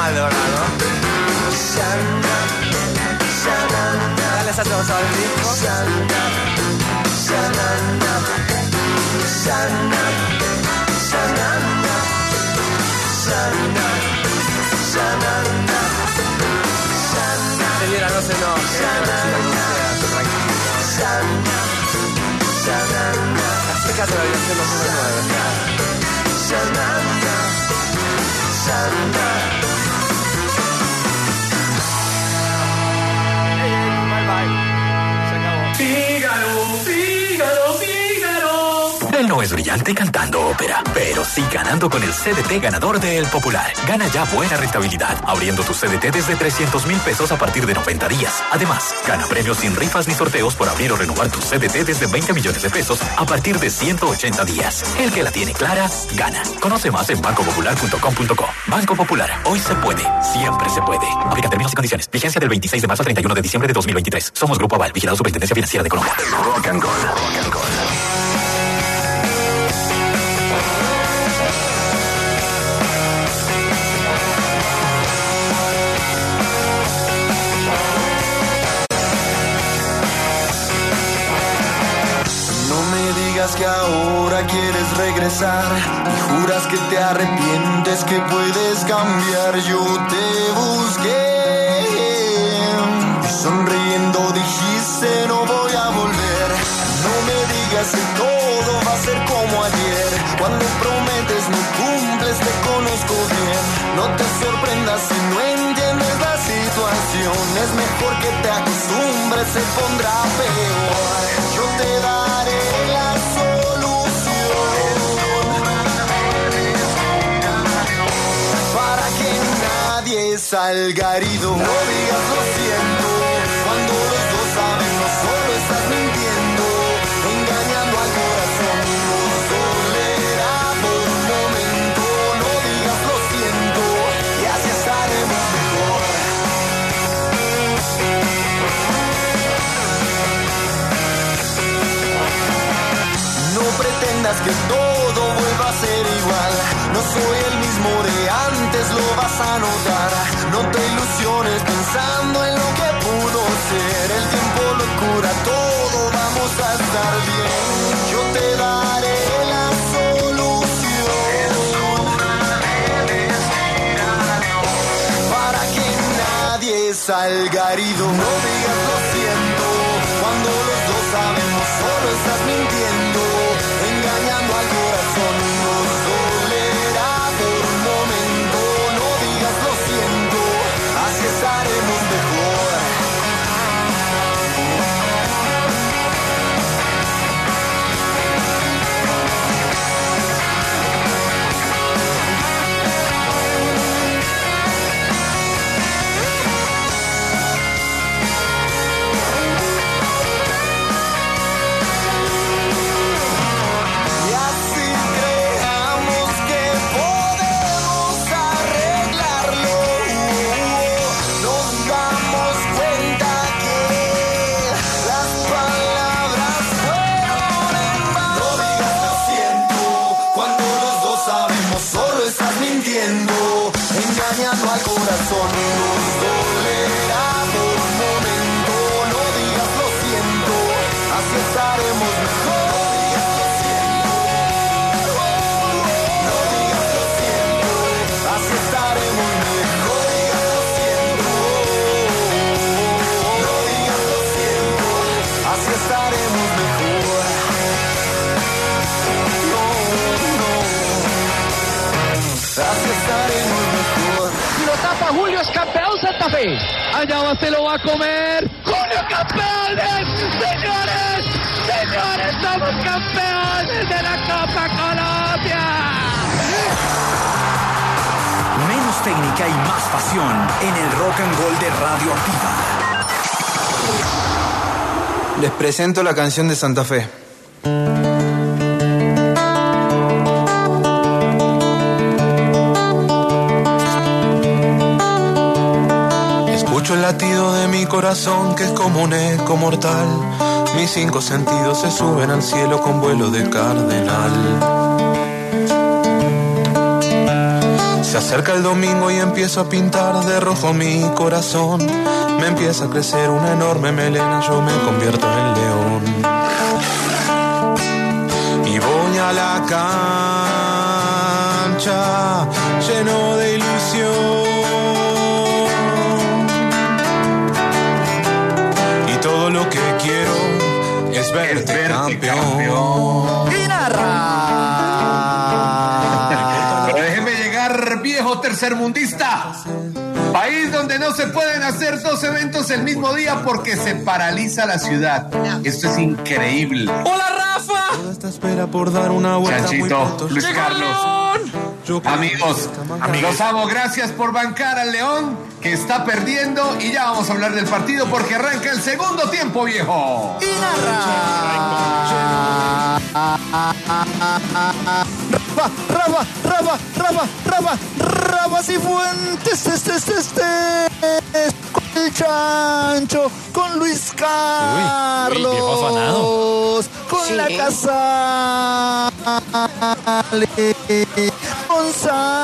Maldonado. Dale esa cosa al disco. Señora, no se enoje. Azteca de la dirección 2009. Bye bye. Se acabó. Fígaro, Fígaro, Fígaro. Él no es brillante cantando ópera, pero sí ganando con el CDT ganador de El Popular. Gana ya buena rentabilidad, abriendo tu CDT desde 300,000 pesos a partir de 90 días. Además, gana premios sin rifas ni sorteos por abrir o renovar tu CDT desde 20 millones de pesos a partir de 180 días. El que la tiene clara, gana. Conoce más en bancopopular.com.co. Banco Popular, hoy se puede, siempre se puede. Aplica términos y condiciones. Vigencia del 26 de marzo al 31 de diciembre de 2023. Somos Grupo Aval, vigilado Superintendencia Financiera de Colombia. Rock and Roll. Rock and Roll. Que ahora quieres regresar y juras que te arrepientes, que puedes cambiar. Yo te busqué y sonriendo dijiste no voy a volver. No me digas que todo va a ser como ayer. Cuando prometes no cumples, te conozco bien. No te sorprendas si no entiendes la situación. Es mejor que te acostumbres, se pondrá peor. Yo te daré la salga herido. No digas lo siento cuando los dos saben no solo estás mintiendo, engañando al corazón. Nos dolerá por un momento. No digas lo siento y así estaremos mejor. No pretendas que todo vuelva a ser igual. No soy el mismo de antes, lo vas a notar. No te ilusiones pensando en lo que pudo ser. El tiempo lo cura todo, vamos a estar bien. Yo te daré la solución para que nadie salga herido. No digas lo siento cuando los dos sabemos solo estás mintiendo, engañando al corazón. Nos dolerá por un momento. No digas lo siento, así estaremos mejor. Engañando al corazón, nos dolerá por un momento. No digas lo siento, así estaremos mejor. No digas lo siento, así estaremos mejor. No digas lo siento, así estaremos mejor. Así estaremos mejor. Lo tapa Julio, es campeón Santa Fe. Allá va, se lo va a comer. ¡Julio campeones! ¡Señores! ¡Señores! ¡Somos campeones de la Copa Colombia! Menos técnica y más pasión en el Rock and Roll de Radioactiva. Les presento la canción de Santa Fe. Escucho el latido de mi corazón que es como un eco mortal. Mis 5 sentidos se suben al cielo con vuelo de cardenal. Se acerca el domingo y empiezo a pintar de rojo mi corazón. Me empieza a crecer una enorme melena, yo me convierto en león. Y voy a la cancha lleno de ilusión. Y todo lo que quiero es verte campeón. Y narra. Pero déjeme llegar, viejo tercermundista. País donde no se pueden hacer dos eventos el mismo día porque se paraliza la ciudad. Esto es increíble. ¡Hola, Rafa! Esta espera por dar una vuelta. Chanchito, Luis Carlos. Amigos, los amo. Gracias por bancar al León, que está perdiendo. Y ya vamos a hablar del partido porque arranca el segundo tiempo, viejo. Y narra. Rafa Cifuentes, con el Chancho, con Luis Carlos, con la Casale, con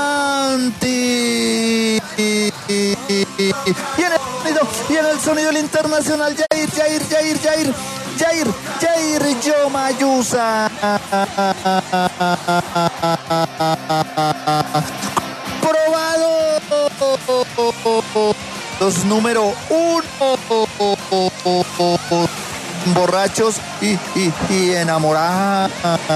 Santi, y en el sonido el internacional Jair Yomayusa. Probado. Los número 1. Borrachos y enamorados.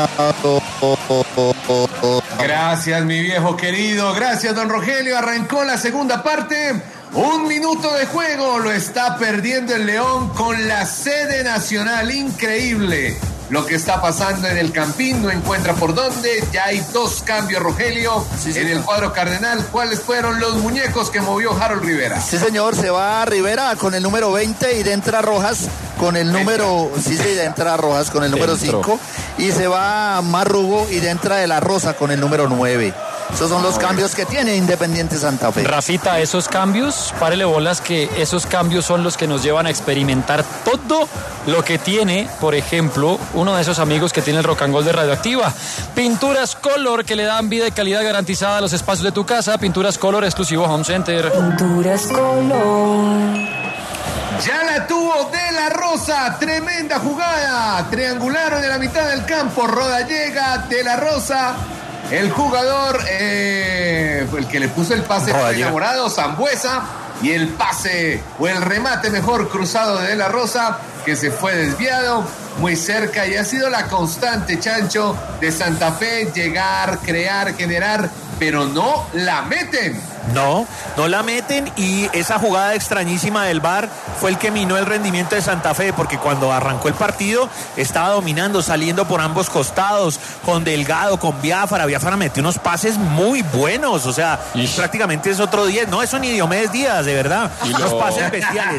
Gracias, mi viejo querido. Gracias, don Rogelio. Arrancó la segunda parte. 1 minuto de juego. Lo está perdiendo el León con la sede nacional. Increíble lo que está pasando en el Campín. No encuentra por dónde. Ya hay 2 cambios, Rogelio, en el cuadro cardenal. ¿Cuáles fueron los muñecos que movió Harold Rivera? Sí, señor. Se va Rivera con el número 20 y entra Rojas con el número... entra Rojas con el número 5. Y se va Marrugo y entra De La Rosa con el número 9. Esos son los cambios que tiene Independiente Santa Fe. Rafita, esos cambios, párele bolas que esos cambios son los que nos llevan a experimentar todo lo que tiene, por ejemplo, uno de esos amigos que tiene el Rock and Roll de Radioactiva. Pinturas Color, que le dan vida y calidad garantizada a los espacios de tu casa. Pinturas Color, exclusivo Home Center. Pinturas Color. Ya la tuvo De La Rosa, tremenda jugada. Triangularon en la mitad del campo. Roda llega, De La Rosa. El jugador, el que le puso el pase fue enamorado, Sambuesa, y el pase o el remate mejor cruzado de La Rosa, que se fue desviado muy cerca, y ha sido la constante, Chancho, de Santa Fe: llegar, crear, generar, pero no la meten. No la meten, y esa jugada extrañísima del VAR fue el que minó el rendimiento de Santa Fe, porque cuando arrancó el partido estaba dominando, saliendo por ambos costados, con Delgado, con Biafara metió unos pases muy buenos, o sea, prácticamente es otro 10, no, eso ni Diomedes Díaz, de verdad, unos pases bestiales.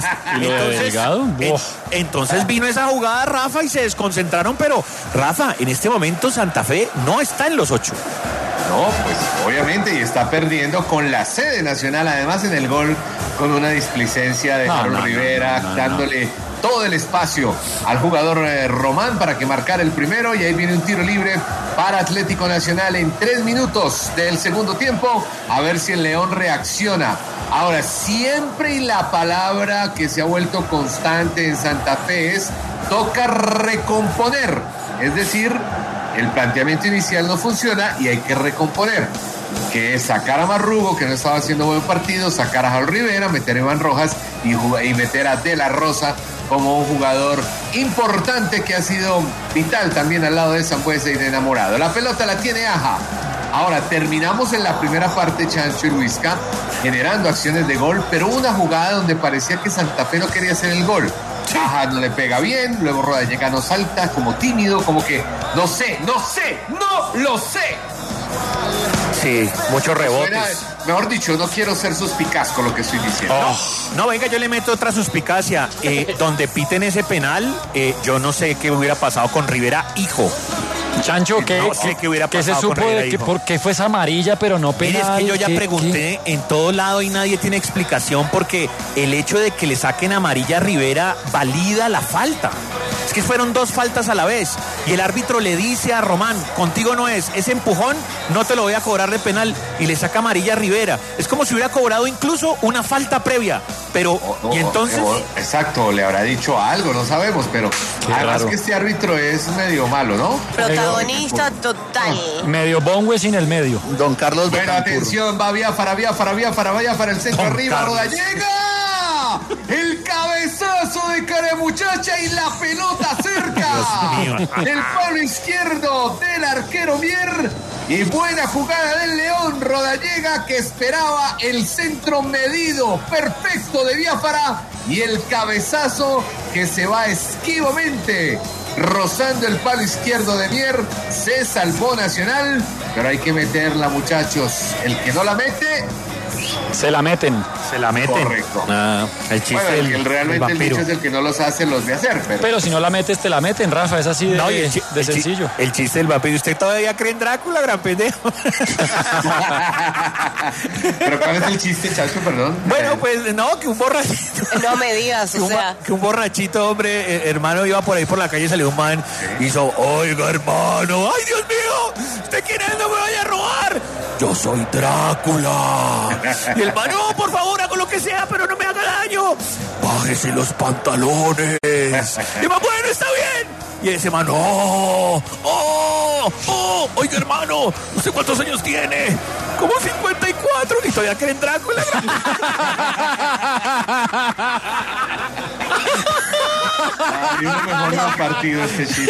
Entonces vino esa jugada, Rafa, y se desconcentraron, pero Rafa, en este momento Santa Fe no está en los 8. No, pues obviamente, y está perdiendo con la sede nacional, además en el gol con una displicencia de Harold Rivera, dándole todo el espacio al jugador Román para que marcara el primero, y ahí viene un tiro libre para Atlético Nacional en 3 minutos del segundo tiempo, a ver si el León reacciona. Ahora, siempre, y la palabra que se ha vuelto constante en Santa Fe es: toca recomponer, es decir, el planteamiento inicial no funciona y hay que recomponer, que es sacar a Marrugo, que no estaba haciendo buen partido, sacar a Harold Rivera, meter a Iván Rojas y meter a De La Rosa como un jugador importante que ha sido vital también al lado de Sambuesa y de Enamorado. La pelota la tiene Aja. Ahora, terminamos en la primera parte, Chancho y Luisca, generando acciones de gol, pero una jugada donde parecía que Santa Fe no quería hacer el gol. Aja no le pega bien, luego Rodallega no salta, como tímido, como que no lo sé. Sí, muchos rebotes. Mejor dicho, no quiero ser suspicaz con lo que estoy diciendo. No, venga, yo le meto otra suspicacia. Donde piten ese penal, yo no sé qué hubiera pasado con Rivera, hijo. Chancho, ¿qué hubiera pasado? Se supo de que porque fue esa amarilla, pero no penal. Mire, es que yo ya pregunté en todo lado y nadie tiene explicación, porque el hecho de que le saquen amarilla a Rivera valida la falta. Es que fueron 2 faltas a la vez. y el árbitro le dice a Román, contigo no es, ese empujón no te lo voy a cobrar de penal, y le saca amarilla a Rivera. Es como si hubiera cobrado incluso una falta previa, pero y entonces... Exacto, le habrá dicho algo, no sabemos, pero además que este árbitro es medio malo, ¿no? Protagonista total. Medio bongue sin el medio. Don Carlos Pero atención, va Biafara, el centro arriba, Rodallega. El cabezazo de cara muchacha y la pelota cerca del palo izquierdo del arquero Mier. Y buena jugada del León, Rodallega, que esperaba el centro medido perfecto de Biafara, y el cabezazo que se va esquivamente rozando el palo izquierdo de Mier. Se salvó Nacional, pero hay que meterla, muchachos. El que no la mete... Se la meten. Correcto. El chiste realmente el dicho es el que no los hace, los de hacer. Pero si no la metes, te la meten, Rafa. Es así de sencillo. El chiste del vampiro. ¿Usted todavía cree en Drácula, gran pendejo? ¿Pero cuál es el chiste, Chacho? Perdón. Bueno, pues no, que un borrachito. No me digas, que un borrachito, hombre, hermano, iba por ahí por la calle, salió un man, hizo, oiga, hermano, ay, Dios mío, ¿usted quién es? No me vaya a robar. Yo soy Drácula. Y el man, no, por favor, hago lo que sea, pero no me haga daño. Bájese los pantalones. Y man, bueno, está bien. Y ese man, oiga, hermano, ¿usted cuántos años tiene? Como 54. Y todavía creen Drácula. Ay, uno mejor no ha partido este chiste.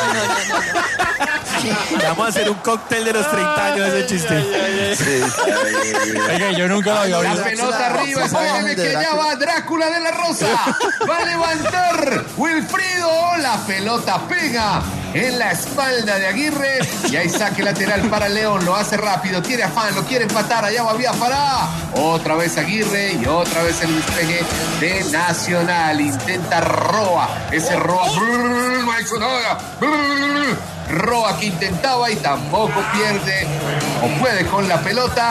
No. Vamos a hacer un cóctel de los 30 años de ese chiste. Oiga, yo nunca lo había visto. La pelota arriba, espéreme que ya va Drácula de la Rosa. Va a levantar Wilfrido. La pelota pega en la espalda de Aguirre. Y hay saque lateral para León. Lo hace rápido, tiene afán, lo quiere empatar. Allá va Biafara. Otra vez Aguirre y otra vez el despegue de Nacional. Intenta Roa. Ese Roa no ha hecho nada. Roa que intentaba y tampoco pierde o puede con la pelota.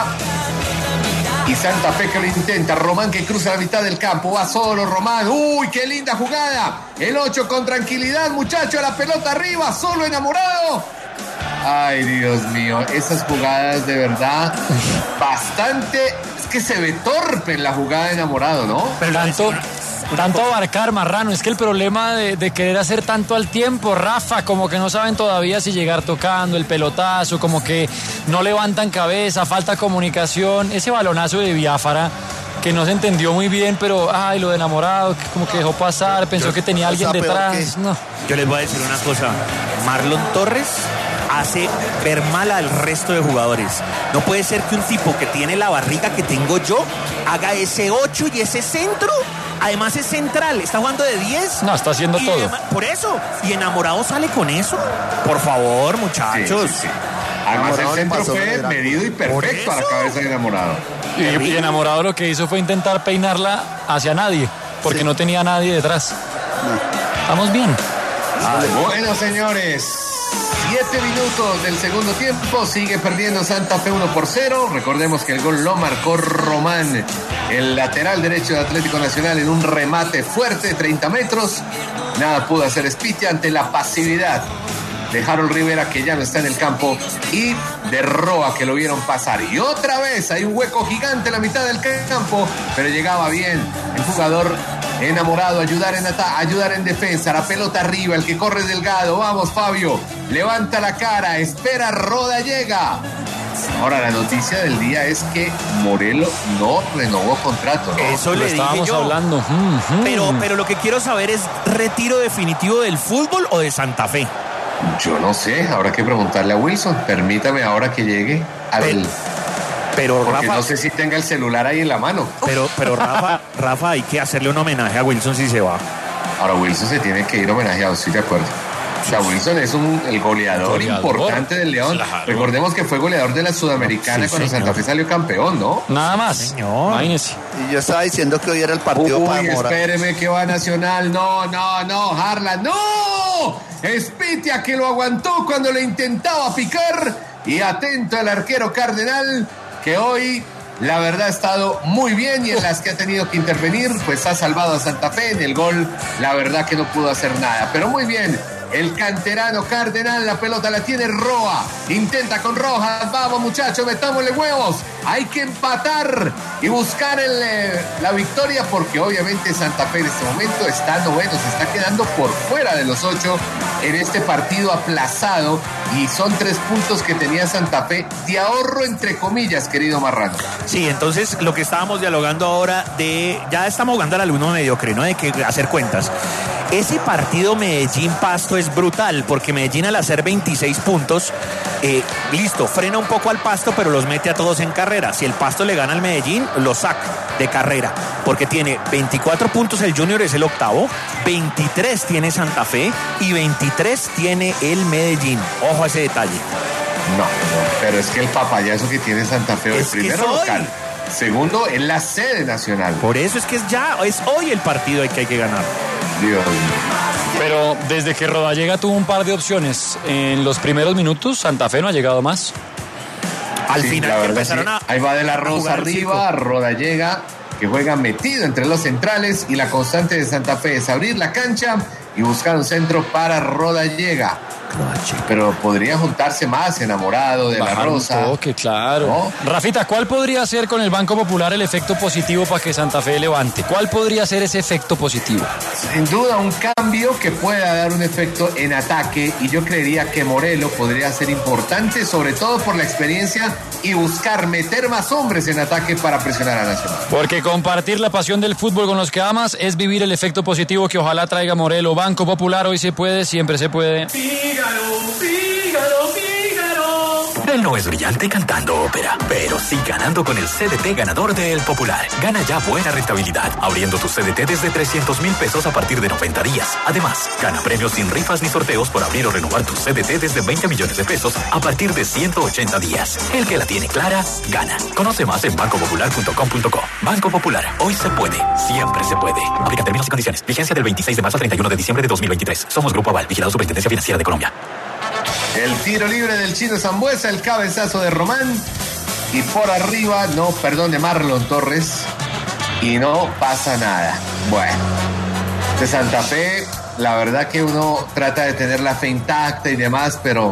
Y Santa Fe que lo intenta. Román que cruza la mitad del campo. Va solo Román. ¡Uy, qué linda jugada! El 8 con tranquilidad, muchacho. La pelota arriba, solo Enamorado. Ay, Dios mío. Esas jugadas de verdad bastante... Es que se ve torpe en la jugada de Enamorado, ¿no? Pero tanto abarcar, Marrano. Es que el problema de querer hacer tanto al tiempo, Rafa, como que no saben todavía si llegar tocando el pelotazo, como que no levantan cabeza, falta comunicación. Ese balonazo de Biafara, que no se entendió muy bien, pero lo de Enamorado, que como que dejó pasar, pensó que tenía alguien detrás. No. Yo les voy a decir una cosa. Marlon Torres hace ver mal al resto de jugadores. No puede ser que un tipo que tiene la barriga que tengo yo haga ese 8 y ese centro. Además es central, está jugando de 10. No, está haciendo todo. Por eso. ¿Y Enamorado sale con eso? Por favor, muchachos. Sí. Además el centro fue medido y perfecto a la cabeza de Enamorado. Y Enamorado lo que hizo fue intentar peinarla hacia nadie, porque no tenía nadie detrás. Estamos bien. Bueno, señores, 7 minutos del segundo tiempo, sigue perdiendo Santa Fe 1-0. Recordemos que el gol lo marcó Román, el lateral derecho de Atlético Nacional, en un remate fuerte de 30 metros. Nada pudo hacer Spitia ante la pasividad de Harold Rivera, que ya no está en el campo, y de Roa, que lo vieron pasar. Y otra vez hay un hueco gigante en la mitad del campo, pero llegaba bien el jugador Enamorado, ayudar en defensa. La pelota arriba, el que corre Delgado. Vamos, Fabio, levanta la cara, espera Rodallega. Ahora, la noticia del día es que Morelos no renovó contrato, ¿no? Eso le estábamos hablando. Pero lo que quiero saber es, ¿retiro definitivo del fútbol o de Santa Fe? Yo no sé, habrá que preguntarle a Wilson. Permítame ahora que llegue pero porque Rafa, no sé si tenga el celular ahí en la mano. Pero Rafa, hay que hacerle un homenaje a Wilson si se va. Ahora Wilson se tiene que ir homenajeado, estoy de acuerdo. O sea, Wilson es el goleador importante del León. Claro. Recordemos que fue goleador de la Sudamericana cuando Santa Fe salió campeón, ¿no? Nada más. Señor. Imagínese. Y yo estaba diciendo que hoy era el partido para Mora. Espéreme que va Nacional. No, Harlan, no. Spitia que lo aguantó cuando le intentaba picar. Y atento al arquero Cardenal, que hoy la verdad ha estado muy bien, y en las que ha tenido que intervenir pues ha salvado a Santa Fe. En el gol la verdad que no pudo hacer nada, pero muy bien el canterano Cardenal. La pelota la tiene Roa. Intenta con Rojas. Vamos, muchachos, metámosle huevos. Hay que empatar y buscar la victoria, porque obviamente Santa Fe en este momento está noveno. Se está quedando por fuera de los 8 en este partido aplazado. Y son 3 puntos que tenía Santa Fe de ahorro, entre comillas, querido Marrano. Sí, entonces lo que estábamos dialogando ahora ya estamos jugando al alumno mediocre, ¿no? De que hacer cuentas. Ese partido Medellín-Pasto es brutal, porque Medellín, al hacer 26 puntos, listo, frena un poco al Pasto, pero los mete a todos en carrera. Si el Pasto le gana al Medellín, lo saca de carrera, porque tiene 24 puntos el Junior, es el octavo, 23 tiene Santa Fe y 23 tiene el Medellín. Ojo a ese detalle. No, pero es que el papayazo que tiene Santa Fe es primero local. Segundo, es la sede nacional. Por eso es que es hoy el partido que hay que ganar. Dios. Pero desde que Rodallega tuvo un par de opciones en los primeros minutos, Santa Fe no ha llegado más. Al final empezaron sí. Ahí va De la Rosa arriba, Rodallega, que juega metido entre los centrales, y la constante de Santa Fe es abrir la cancha y buscar un centro para Rodallega. Pero podría juntarse más Enamorado, De la Rosa. Un toque, claro. ¿No? Rafita, ¿cuál podría ser con el Banco Popular el efecto positivo para que Santa Fe levante? ¿Cuál podría ser ese efecto positivo? Sin duda un cambio que pueda dar un efecto en ataque, y yo creería que Morelo podría ser importante, sobre todo por la experiencia, y buscar meter más hombres en ataque para presionar a Nacional. Porque compartir la pasión del fútbol con los que amas es vivir el efecto positivo que ojalá traiga Morelo. Banco Popular, hoy se puede, siempre se puede. Fígaro, Fígaro, Fígaro. Él no es brillante cantando ópera, pero sí ganando con el CDT ganador de El Popular. Gana ya buena rentabilidad, abriendo tu CDT desde 300,000 pesos a partir de 90 días. Además, gana premios sin rifas ni sorteos por abrir o renovar tu CDT desde 20 millones de pesos a partir de 180 días. El que la tiene clara, gana. Conoce más en bancopopular.com.co. Banco Popular, hoy se puede, siempre se puede. Aplica términos y condiciones. Vigencia del 26 de marzo al 31 de diciembre de 2023. Somos Grupo Aval, vigilado Superintendencia Financiera de Colombia. El tiro libre del Chino Sambuesa, el cabezazo de Román, y por arriba, de Marlon Torres, y no pasa nada. Bueno, de Santa Fe, la verdad que uno trata de tener la fe intacta y demás, pero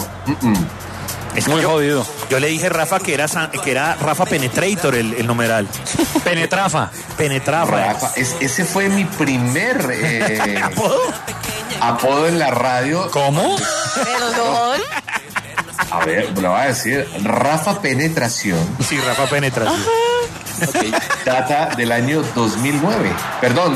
es muy jodido. Yo le dije, Rafa, que era Rafa Penetrator el numeral. Penetrafa. Rafa, ese fue mi primer apodo en la radio. ¿Cómo? Perdón. A ver, lo voy a decir. Rafa Penetración. Sí, Rafa Penetración. Okay. Data del año 2009. Perdón,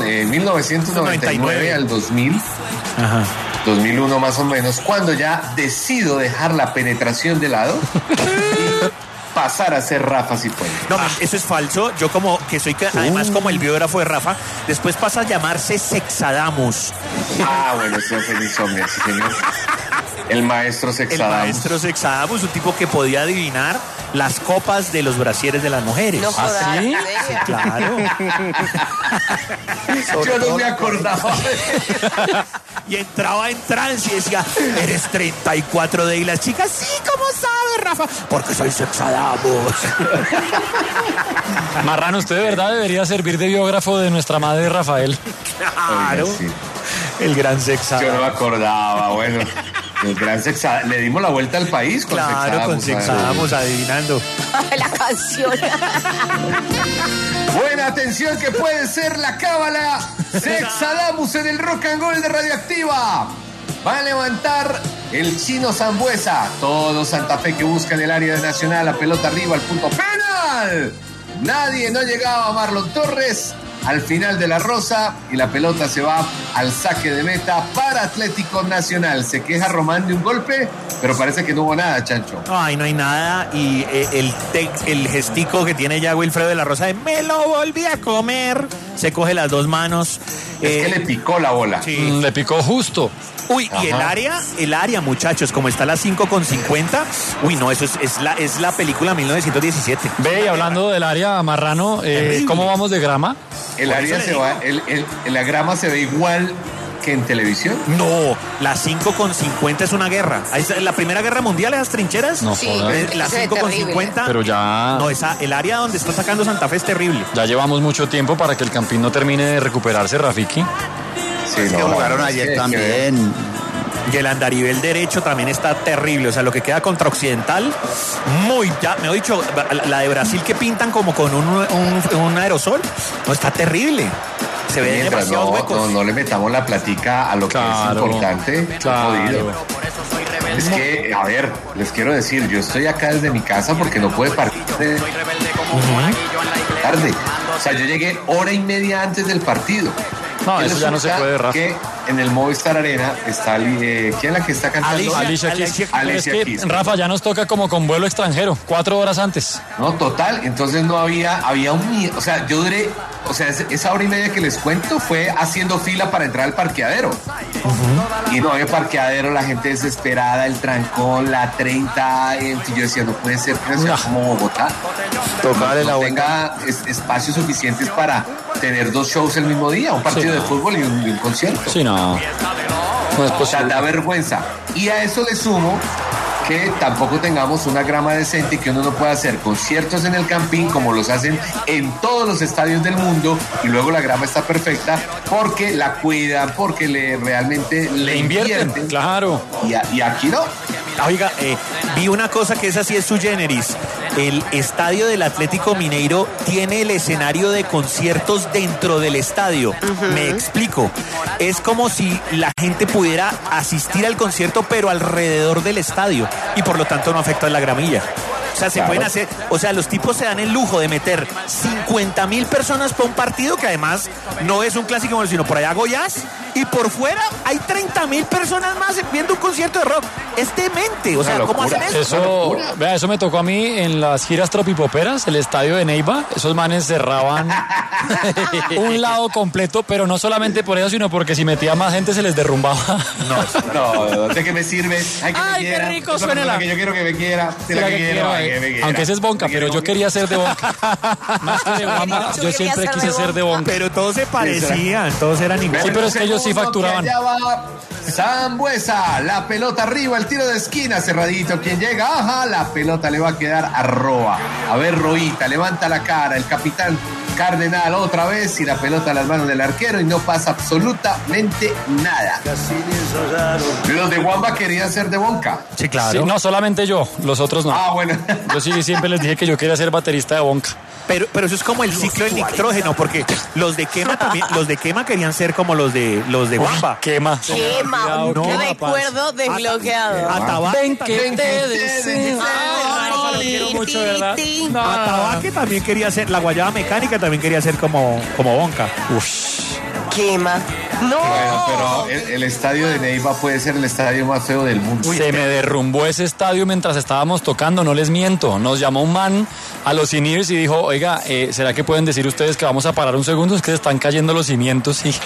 1999 al 2000. Ajá. 2001 más o menos, cuando ya decido dejar la penetración de lado y pasar a ser Rafa Cifuentes. No, eso es falso. Yo además como el biógrafo de Rafa, después pasa a llamarse Sexadamus. Bueno, eso fue mi insomnio, sí, señor. El maestro Sexadamus. El maestro Sexadamus, un tipo que podía adivinar las copas de los brasieres de las mujeres. No jodas, ¿Sí? Sí, claro. Yo no me acordaba. Y entraba en trance y decía, eres 34 de, y las chicas, sí, ¿cómo sabes, Rafa? Porque soy Sexadamus. Marrano, usted de verdad debería servir de biógrafo de nuestra madre Rafael. Claro. Oiga, sí. El gran Sexadamus. Yo no me acordaba, bueno. El gran Sexadamus. Le dimos la vuelta al país con Sexadamus. Claro, con Sexadamus, adivinando. La canción. Buena atención, que puede ser la cábala. Sexadamus en el Rock and Roll de Radioactiva. Va a levantar el Chino Sambuesa. Todo Santa Fe que busca en el área de Nacional. La pelota arriba al punto penal. No llegaba a Marlon Torres al final de la Rosa, y la pelota se va al saque de meta para Atlético Nacional. Se queja Román de un golpe, pero parece que no hubo nada, Chancho. Ay, no hay nada. Y el gestico que tiene ya Wilfredo de la Rosa de me lo volví a comer. Se coge las dos manos. Es que le picó la bola. Sí. Le picó justo. Uy, ajá. Y el área, muchachos, como está a las 5:50. Uy, no, eso es la película 1917. Ve, y hablando del área, Marrano, ¿cómo vamos de grama? El área se va, la grama se ve igual que en televisión. No, las 5:50 es una guerra. La Primera Guerra Mundial, esas trincheras. No, sí, las 5:50. Pero ya. No, el área donde está sacando Santa Fe es terrible. Ya llevamos mucho tiempo para que el Campín no termine de recuperarse, Rafiki. Sí, es que jugaron ayer también. Y el andarivel derecho también está terrible. O sea, lo que queda contra Occidental, me he dicho, la de Brasil que pintan como con un aerosol, no, está terrible. Se ve demasiados huecos. No le metamos la platica a lo que es importante. Jodido. Es que, a ver, les quiero decir, yo estoy acá desde mi casa porque no puede partir tarde. O sea, yo llegué hora y media antes del partido. No, eso ya no se puede, Rafa. Que en el Movistar Arena está, ¿quién es la que está cantando? Alicia Keys. Es que, Rafa, ya nos toca como con vuelo extranjero, 4 horas antes. No, total, entonces no había un... O sea, yo duré... O sea, esa hora y media que les cuento fue haciendo fila para entrar al parqueadero. Y no había parqueadero, la gente desesperada, el trancón, la 30. Y yo decía, no puede ser que sea como Bogotá. No tenga espacios suficientes para tener 2 shows el mismo día, un partido de fútbol y un concierto. Sí, no. No es posible. O sea, da vergüenza. Y a eso le sumo que tampoco tengamos una grama decente y que uno no pueda hacer conciertos en el Campín como los hacen en todos los estadios del mundo y luego la grama está perfecta porque la cuidan, porque realmente le invierten. Claro. Y aquí no. Oiga, vi una cosa que es así, es sui generis. El estadio del Atlético Mineiro tiene el escenario de conciertos dentro del estadio. Me explico. Es como si la gente pudiera asistir al concierto, pero alrededor del estadio. Y por lo tanto no afecta la gramilla. O sea, se pueden hacer, o sea, los tipos se dan el lujo de meter 50,000 personas para un partido que además no es un clásico, sino por allá Goiás, y por fuera hay 30,000 personas más viendo un concierto de rock. Es demente, o sea, ¿cómo hacen eso? Eso me tocó a mí en las giras tropipoperas, el estadio de Neiva, esos manes cerraban un lado completo, pero no solamente por eso, sino porque si metía más gente se les derrumbaba. No, ¿de qué me sirve? Ay, qué rico suena la... que yo quiero que me quiera, aunque ese es Bonca, pero yo quería ser de Bonca. Más que de Bonca, yo siempre quise ser de Bonca. Pero todos se parecían, todos eran iguales. Sí, pero es que ellos sí facturaban. Allá va Sambuesa, la pelota arriba, el tiro de esquina cerradito. Quien llega, ajá, la pelota le va a quedar a Roa. A ver, Roita, levanta la cara, el capitán Cardenal otra vez y la pelota a las manos del arquero y no pasa absolutamente nada. Los de Wamba querían ser de Bonca. Sí, claro. Sí, no, solamente yo, los otros no. Ah, bueno. Yo sí siempre les dije que yo quería ser baterista de Bonca. Pero eso es como el ciclo del nitrógeno, porque los de Quema también, los de Quema querían ser como los de Wamba. Quema. No, recuerdo desbloqueado. Atabaque mucho, ¿verdad? Atabaque también quería ser, la Guayaba Mecánica también quería ser como Bonca. Quema. No. Bueno, pero el estadio de Neiva puede ser el estadio más feo del mundo. Se me derrumbó ese estadio mientras estábamos tocando, no les miento. Nos llamó un man a los in-ears y dijo, oiga, ¿será que pueden decir ustedes que vamos a parar un segundo? Es que se están cayendo los cimientos y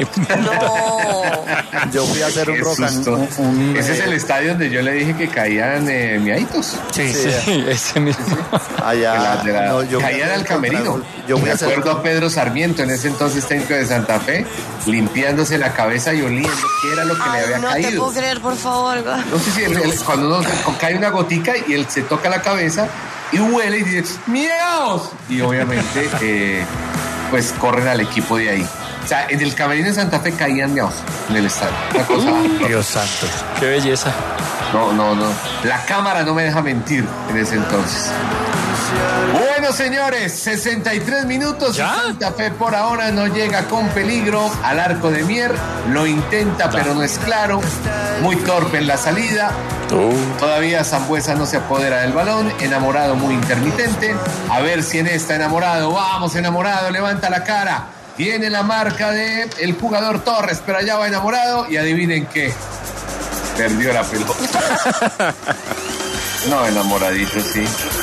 Yo fui a hacer un rock and Ese es el estadio donde yo le dije que caían miaditos. Sí, ese mismo. Allá caían al camerino. Yo me acuerdo a Pedro Sarmiento, en ese entonces técnico de Santa Fe, limpiándose la cabeza y oliendo qué era lo que le había caído. No te puedo creer, por favor. No sé si cuando uno cae una gotica y él se toca la cabeza y huele y dice, ¡miaos! Y obviamente, pues corren al equipo de ahí. O sea, en el camerino de Santa Fe caían miaos en el estadio. Una cosa. Dios santo. Qué belleza. No. La cámara no me deja mentir en ese entonces. Bueno, señores, 63 minutos ¿Ya? y Santa Fe por ahora no llega con peligro al arco de Mier. Lo intenta, pero no es claro. Muy torpe en la salida. Todavía Sambuesa no se apodera del balón. Enamorado muy intermitente. A ver si en esta Enamorado. Vamos, Enamorado, levanta la cara. Tiene la marca de el jugador Torres, pero allá va Enamorado. Y adivinen qué. Perdió la pelota. No, Enamoradito, sí.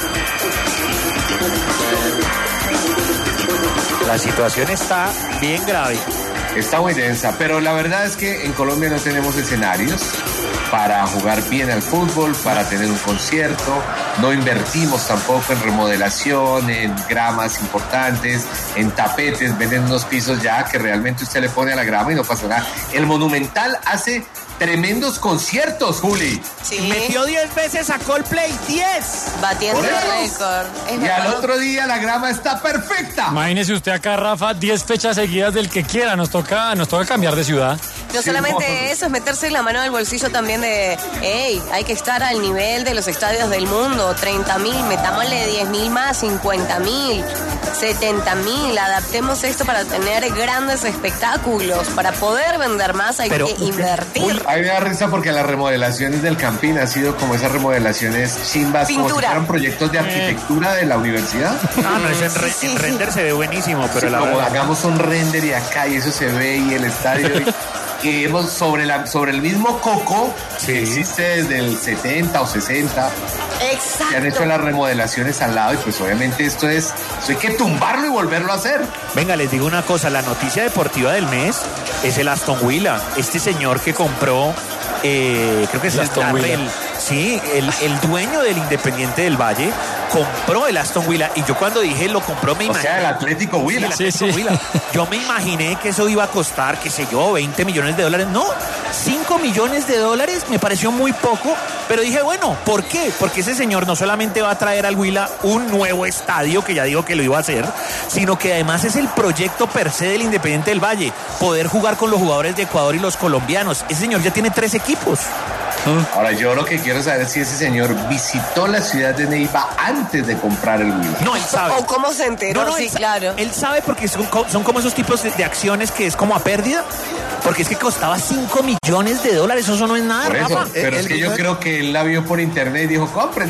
La situación está bien grave. Está muy densa, pero la verdad es que en Colombia no tenemos escenarios para jugar bien al fútbol, para tener un concierto. No invertimos tampoco en remodelación, en gramas importantes, en tapetes. Venden unos pisos ya que realmente usted le pone a la grama y no pasa nada. El Monumental hace tremendos conciertos, Juli. Sí. Metió 10 veces a Coldplay, 10. Batiendo el récord. Y al otro día la grama está perfecta. Imagínese usted acá, Rafa, 10 fechas seguidas del que quiera. Nos toca cambiar de ciudad. No solamente eso, es meterse la mano en el bolsillo también de, hay que estar al nivel de los estadios del mundo, 30.000, metámosle 10.000 más, 50.000, 70.000, adaptemos esto para tener grandes espectáculos, para poder vender más hay que invertir. A mí me da risa porque las remodelaciones del Campín han sido como esas remodelaciones chimbas, como si fueran proyectos de arquitectura de la universidad. No, eso en render se ve buenísimo, pero sí, como hagamos un render y acá y eso se ve y el estadio y hemos sobre el mismo coco que existe desde el 70 o 60. Exacto. Que han hecho las remodelaciones al lado y pues obviamente esto hay que tumbarlo y volverlo a hacer. Venga, les digo una cosa, la noticia deportiva del mes es el Aston Villa. Este señor que compró, creo que es Aston Villa. Sí, el dueño del Independiente del Valle compró el Aston Villa y yo cuando dije lo compró me imaginé. O sea, el Atlético Villa. Sí, Villa. Yo me imaginé que eso iba a costar, qué sé yo, 20 millones de dólares. No, 5 millones de dólares me pareció muy poco, pero dije, bueno, ¿por qué? Porque ese señor no solamente va a traer al Huila un nuevo estadio, que ya digo que lo iba a hacer, sino que además es el proyecto per se del Independiente del Valle, poder jugar con los jugadores de Ecuador y los colombianos. Ese señor ya tiene 3 equipos. Ahora, yo lo que quiero saber es si ese señor visitó la ciudad de Neiva antes de comprar el Huila. No, él sabe. ¿O cómo se enteró? No, sí, claro. Él sabe porque son como esos tipos de acciones que es como a pérdida. Porque es que costaba 5 millones de dólares, eso no es nada, por eso, Rafa. Pero es que yo creo que él la vio por internet y dijo, compren,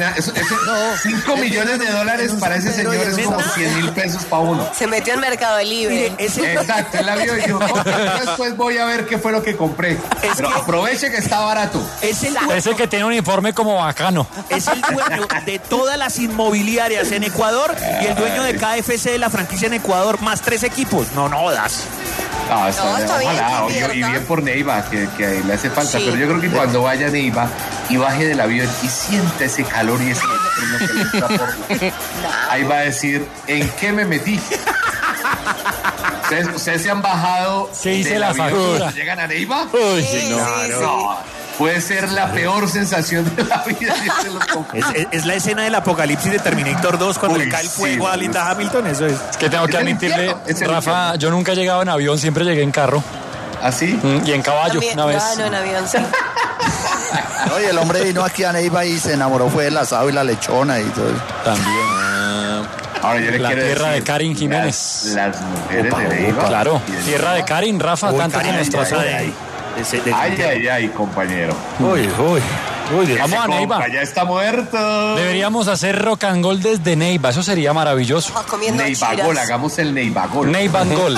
5 millones de dólares para ese señor es como 100,000 pesos para uno. Se metió en Mercado Libre. Exacto, él la vio y dijo, después voy a ver qué fue lo que compré. Pero aproveche que está barato. Ese que tiene un uniforme como bacano. Es el dueño de todas las inmobiliarias en Ecuador y el dueño de KFC de la franquicia en Ecuador, más 3 equipos. No das. No, está bien, y bien por Neiva, que le hace falta, pero yo creo que cuando vaya a Neiva y baje del avión y sienta ese calor y ese que le entra por... ahí va a decir, ¿en qué me metí? ¿Ustedes se han bajado del avión factura? ¿Llegan a Neiva? Uy, no. Puede ser la peor sensación de la vida. Es la escena del apocalipsis de Terminator 2 cuando le cae el fuego a Linda Hamilton, eso es. Es que tengo que admitirle, Rafa, yo nunca he llegado en avión, siempre llegué en carro. ¿Ah, sí? Y en caballo, también, una vez. No, en avión, sí. Oye, el hombre vino aquí a Neiva y se enamoró, fue del asado y la lechona y todo. También. Ahora yo le la quiero tierra decir, de Karin Jiménez. Las mujeres de Neiva. Claro, tierra de Karin, Rafa, tanto que nos trazó. Ay, compañero. Uy. Vamos a Neiva. Ya está muerto. Deberíamos hacer rock and roll desde Neiva, eso sería maravilloso. Neiva Gol, hagamos el Neiva Gol. Neiva Gol.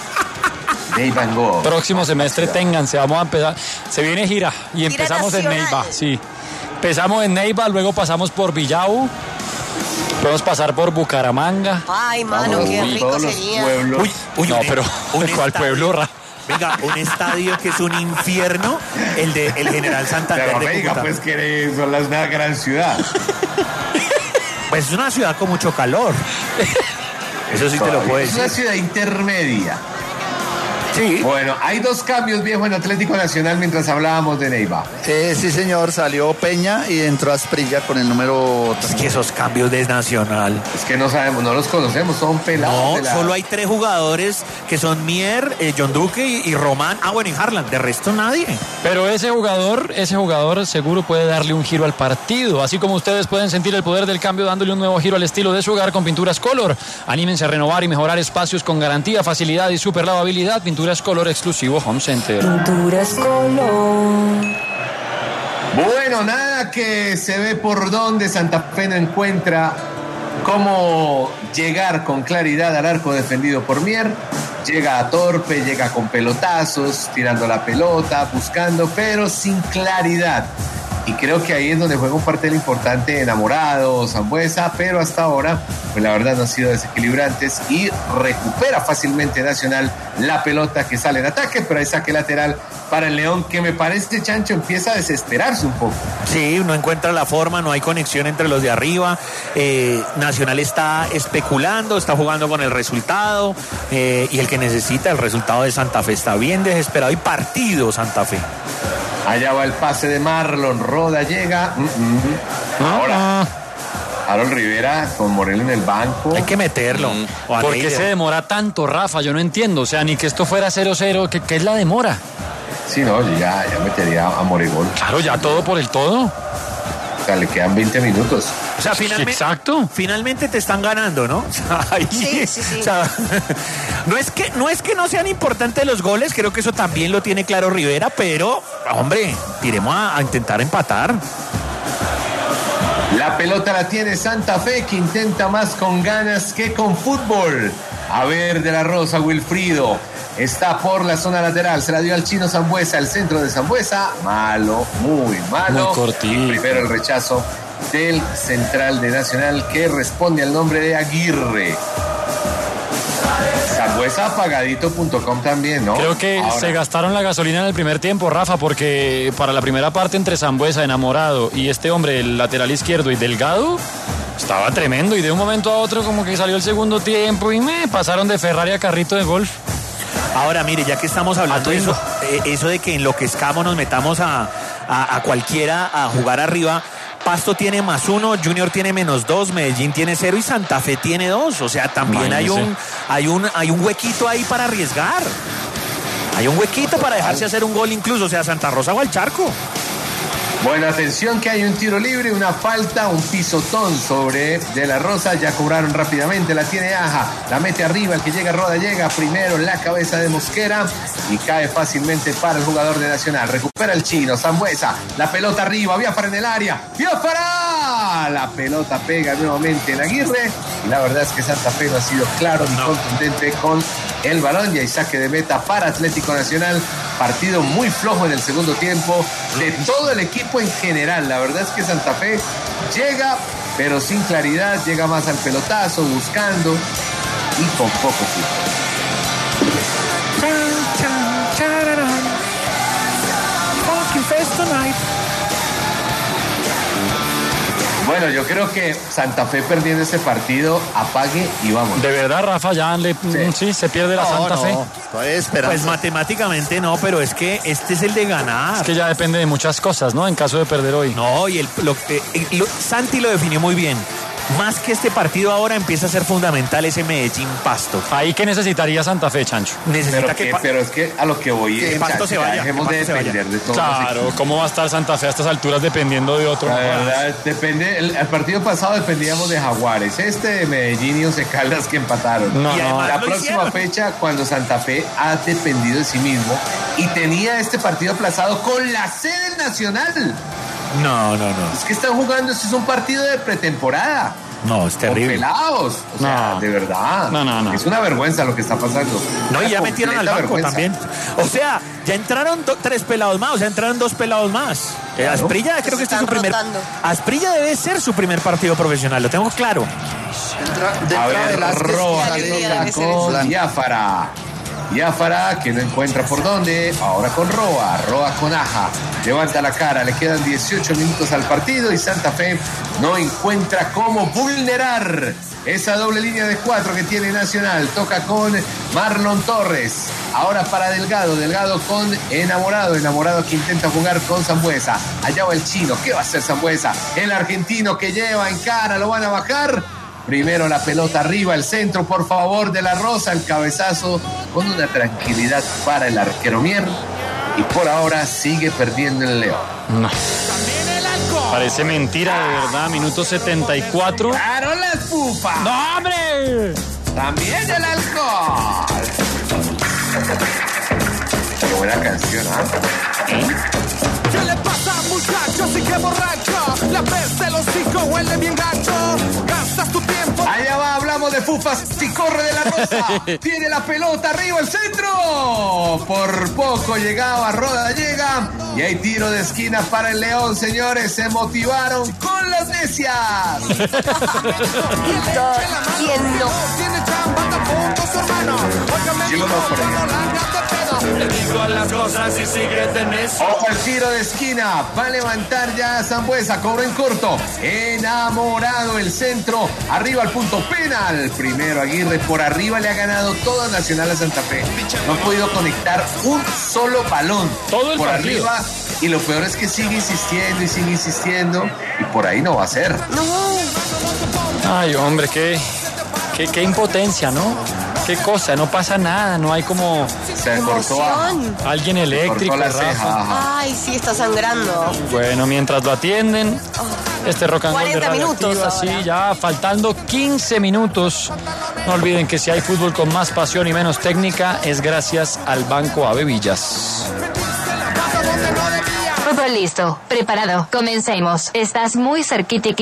Neiva Gol. Próximo semestre ténganse, vamos a empezar. Se viene gira y empezamos en Neiva, sí. Empezamos en Neiva, luego pasamos por Villao. Podemos pasar por Bucaramanga. Ay, mano, qué rico sería. No, pero ¿cuál pueblo, Rafa? Venga, un estadio que es un infierno, el General Santander. Pero de venga, Cúcuta. pues que son una gran ciudad. Pues es una ciudad con mucho calor. Eso sí te lo puedo decir. Es una ciudad intermedia. Sí. Bueno, hay 2 cambios, viejo, en Atlético Nacional mientras hablábamos de Neiva. Sí, señor, salió Peña y entró Asprilla con el número... Es que esos cambios de Nacional. Es que no sabemos, no los conocemos, son pelados. No, solo hay 3 jugadores que son Mier, John Duque y Román. Bueno, y Harlan, de resto nadie. Pero ese jugador seguro puede darle un giro al partido, así como ustedes pueden sentir el poder del cambio dándole un nuevo giro al estilo de su hogar con Pinturas Color. Anímense a renovar y mejorar espacios con garantía, facilidad y super lavabilidad. Pinturas Color exclusivo Home Center. Pinturas Color. Bueno, nada que se ve por donde Santa Fe no encuentra cómo llegar con claridad al arco defendido por Mier. Llega a torpe, llega con pelotazos, tirando la pelota, buscando, pero sin claridad. Y creo que ahí es donde juega un papel importante Enamorado, Sambuesa, pero hasta ahora, pues la verdad no han sido desequilibrantes y recupera fácilmente Nacional la pelota que sale en ataque, pero hay saque lateral para el León, que me parece, Chancho, empieza a desesperarse un poco. Sí, no encuentra la forma, no hay conexión entre los de arriba. Nacional está especulando, está jugando con el resultado y el que necesita el resultado de Santa Fe está bien desesperado y partido Santa Fe. Allá va el pase de Marlon, Roda llega. Ahora, Harold Rivera con Morel en el banco. Hay que meterlo. ¿Por qué se demora tanto, Rafa? Yo no entiendo. O sea, ni que esto fuera 0-0, ¿qué es la demora? Sí, no, ya metería a Moregol. Claro, ya todo por el todo. O sea, le quedan 20 minutos. O sea, finalmente te están ganando, ¿no? O sea, ahí, Sí. O sea, no es que no sean importantes los goles, creo que eso también lo tiene claro Rivera, pero, hombre, iremos a intentar empatar. La pelota la tiene Santa Fe, que intenta más con ganas que con fútbol. A ver, de la Rosa, Wilfrido. Está por la zona lateral, se la dio al chino Sambueza, el centro de Sambueza, malo, muy malo. Muy cortito. Y primero el rechazo del central de Nacional, que responde al nombre de Aguirre. Sambuezapagadito.com también, ¿no? Creo que se gastaron la gasolina en el primer tiempo, Rafa, porque para la primera parte entre Sambueza, Enamorado, y este hombre, el lateral izquierdo y Delgado, estaba tremendo, y de un momento a otro como que salió el segundo tiempo y me pasaron de Ferrari a carrito de golf. Ahora, mire, ya que estamos hablando de eso de que enloquezcamos, nos metamos a cualquiera a jugar arriba. Pasto tiene +1, Junior tiene -2, Medellín tiene 0 y Santa Fe tiene 2. O sea, también hay un huequito ahí para arriesgar. Hay un huequito para dejarse hacer un gol incluso, o sea, Santa Rosa o al charco. Bueno, atención que hay un tiro libre, una falta, un pisotón sobre De la Rosa. Ya cobraron rápidamente, la tiene Aja, la mete arriba, el que llega Roda llega primero en la cabeza de Mosquera y cae fácilmente para el jugador de Nacional. Recupera el chino, Sambueza, la pelota arriba, Biafara en el área, Biafara, la pelota pega nuevamente en Aguirre y la verdad es que Santa Fe no ha sido claro ni contundente con el balón. Y hay saque de meta para Atlético Nacional. Partido muy flojo en el segundo tiempo de todo el equipo en general. La verdad es que Santa Fe llega, pero sin claridad, llega más al pelotazo, buscando y con poco fútbol. Bueno, yo creo que Santa Fe perdiendo este partido, apague y vamos. De verdad, Rafa, ya sí, se pierde la Santa Fe. Pues matemáticamente no, pero es que este es el de ganar. Es que ya depende de muchas cosas, ¿no? En caso de perder hoy. No, y Santi lo definió muy bien. Más que este partido ahora empieza a ser fundamental ese Medellín Pasto. ¿Ahí qué necesitaría Santa Fe, Chancho? Pero es que a lo que voy es Pasto se vaya. Dejemos de depender de todo. Claro, ¿cómo va a estar Santa Fe a estas alturas dependiendo de otro? La verdad, depende. El partido pasado dependíamos de Jaguares, de Medellín y Once Caldas que empataron. La próxima fecha, cuando Santa Fe ha dependido de sí mismo y tenía este partido aplazado con la sede nacional. No. Es que están jugando, este es un partido de pretemporada. No, es terrible. Con pelados. O sea, de verdad. No. Es una vergüenza lo que está pasando. No, y ya metieron al banco también. O sea, ya entraron 3 pelados más, o sea, entraron 2 pelados más. Claro. Asprilla creo que este es su primer. Asprilla debe ser su primer partido profesional, lo tengo claro. A ver, Roa con Biafara, que no encuentra por dónde. Ahora con Roa con Aja. Levanta la cara, le quedan 18 minutos al partido y Santa Fe no encuentra cómo vulnerar esa doble línea de 4 que tiene Nacional. Toca con Marlon Torres. Ahora para Delgado con Enamorado que intenta jugar con Sambueza. Allá va el chino, ¿qué va a hacer Sambueza? El argentino que lleva en cara, lo van a bajar. Primero la pelota arriba, el centro, por favor, De la Rosa, el cabezazo con una tranquilidad para el arquero Mier. Y por ahora sigue perdiendo el León. No. Parece mentira, de verdad. Minuto 74. ¡Claro, las pufas! ¡No, hombre! También el alcohol. Qué buena canción, ¿Qué le pasa, muchacho? Así que borracho. La peste de los 5 huele bien gacho. Gastas tu tiempo. Allá va, hablamos de fufas. Si corre De la Rosa. Tiene la pelota arriba, el centro. Por poco llegaba, Roda llega. Y hay tiro de esquina para el León, señores. Se motivaron con las necias. ¿Quién no? Tiene chamba, tampoco su hermano. Yo no por Le digo las cosas y sigue de necio. Ojo al tiro de esquina. Va a levantar ya Sambueza. Cobra en corto. Enamorado el centro. Arriba al punto penal. Primero Aguirre. Por arriba le ha ganado todo Nacional a Santa Fe. No ha podido conectar un solo balón. Todo el por partido. Arriba. Y lo peor es que sigue insistiendo. Y por ahí no va a ser. Ay, hombre, qué impotencia, ¿no? qué cosa, no pasa nada, no hay como... Se cortó alguien eléctrico, la ceja. Ay, sí, está sangrando. Bueno, mientras lo atienden, este Rock and Roll de 40 minutos Radioactiva, ahora. sí, ya faltando 15 minutos. No olviden que si hay fútbol con más pasión y menos técnica, es gracias al Banco Ave Villas. Todo listo, preparado, comencemos. Estás muy cerquita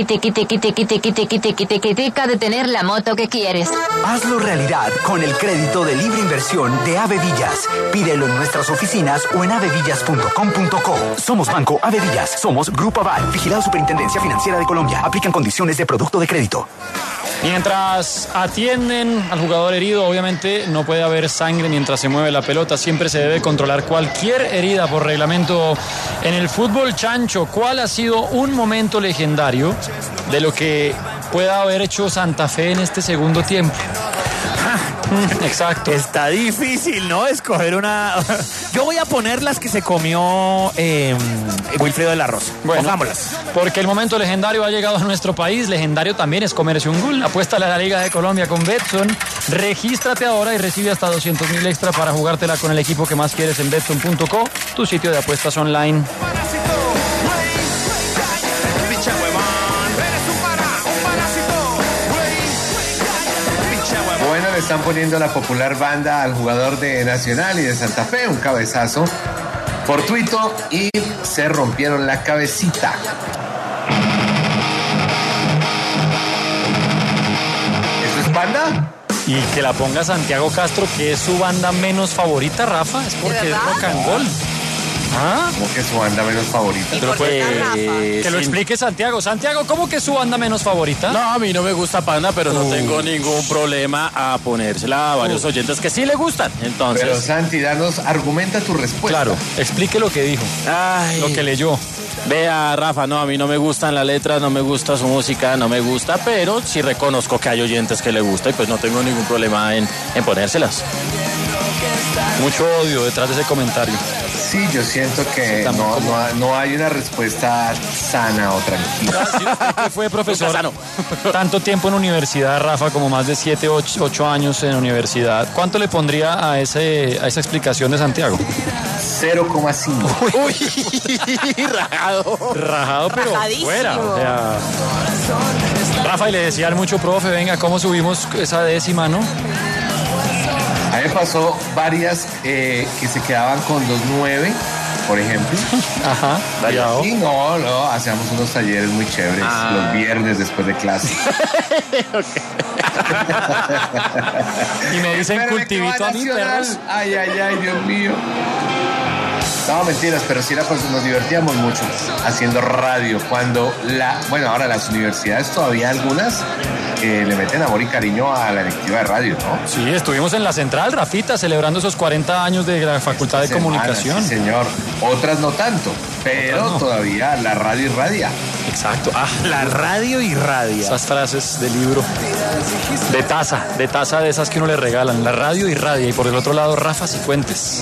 de tener la moto que quieres. Hazlo realidad con el crédito de libre inversión de Ave Villas. Pídelo en nuestras oficinas o en avevillas.com.co. Somos Banco Ave Villas, somos Grupo Aval, vigilado Superintendencia Financiera de Colombia. Aplican condiciones de producto de crédito. Mientras atienden al jugador herido, obviamente no puede haber sangre mientras se mueve la pelota. Siempre se debe controlar cualquier herida por reglamento en el fútbol. Chancho, ¿cuál ha sido un momento legendario de lo que pueda haber hecho Santa Fe en este segundo tiempo? Exacto. Está difícil, ¿no? Escoger una... Yo voy a poner las que se comió Wilfredo de la Rosa. Bueno, pongámoslas. Porque el momento legendario ha llegado a nuestro país. Legendario también es comerse un gol. Apuéstale a la Liga de Colombia con Betson. Regístrate ahora y recibe hasta 200.000 extra para jugártela con el equipo que más quieres en Betson.co, tu sitio de apuestas online. Bueno, le están poniendo la popular banda al jugador de Nacional y de Santa Fe, un cabezazo fortuito y se rompieron la cabecita. ¿Eso es banda? Y que la ponga Santiago Castro, que es su banda menos favorita, Rafa, es porque es rock and roll. ¿Ah? ¿Cómo que su banda menos favorita? Pero que lo explique Santiago. Santiago, ¿cómo que es su banda menos favorita? No, a mí no me gusta Panda, pero no tengo ningún problema a ponérsela a varios oyentes que sí le gustan. Entonces... Pero Santi, argumenta tu respuesta. Claro, explique lo que dijo. Ay, lo que leyó. Vea, Rafa, no, a mí no me gustan las letras, no me gusta su música, no me gusta, pero sí reconozco que hay oyentes que le gusta y pues no tengo ningún problema en ponérselas. Mucho odio detrás de ese comentario. Sí, yo siento que no hay una respuesta sana o tranquila. Sí, usted que fue profesor tanto tiempo en universidad, Rafa, como más de 7, 8 años en universidad, ¿cuánto le pondría a esa explicación de Santiago? 0,5. Uy, rajado, pero fuera. O sea, Rafa, y le decían mucho, profe, venga, ¿cómo subimos esa décima, no? A mí me pasó varias que se quedaban con 2.9, por ejemplo. Ajá, variado. Y no, hacíamos unos talleres muy chéveres los viernes después de clase. Y me dicen cultivito a mí, perros. Ay, Dios mío. No, mentiras, pero sí nos divertíamos mucho haciendo radio. Cuando ahora las universidades todavía algunas le meten amor y cariño a la electiva de radio, ¿no? Sí, estuvimos en la central, Rafita, celebrando esos 40 años de la Facultad de Comunicación. Sí, señor. Otras no tanto, pero todavía la radio irradia. Exacto. La radio irradia. Esas frases de libro. De taza de esas que uno le regalan. La radio irradia. Y por el otro lado, Rafa Cifuentes.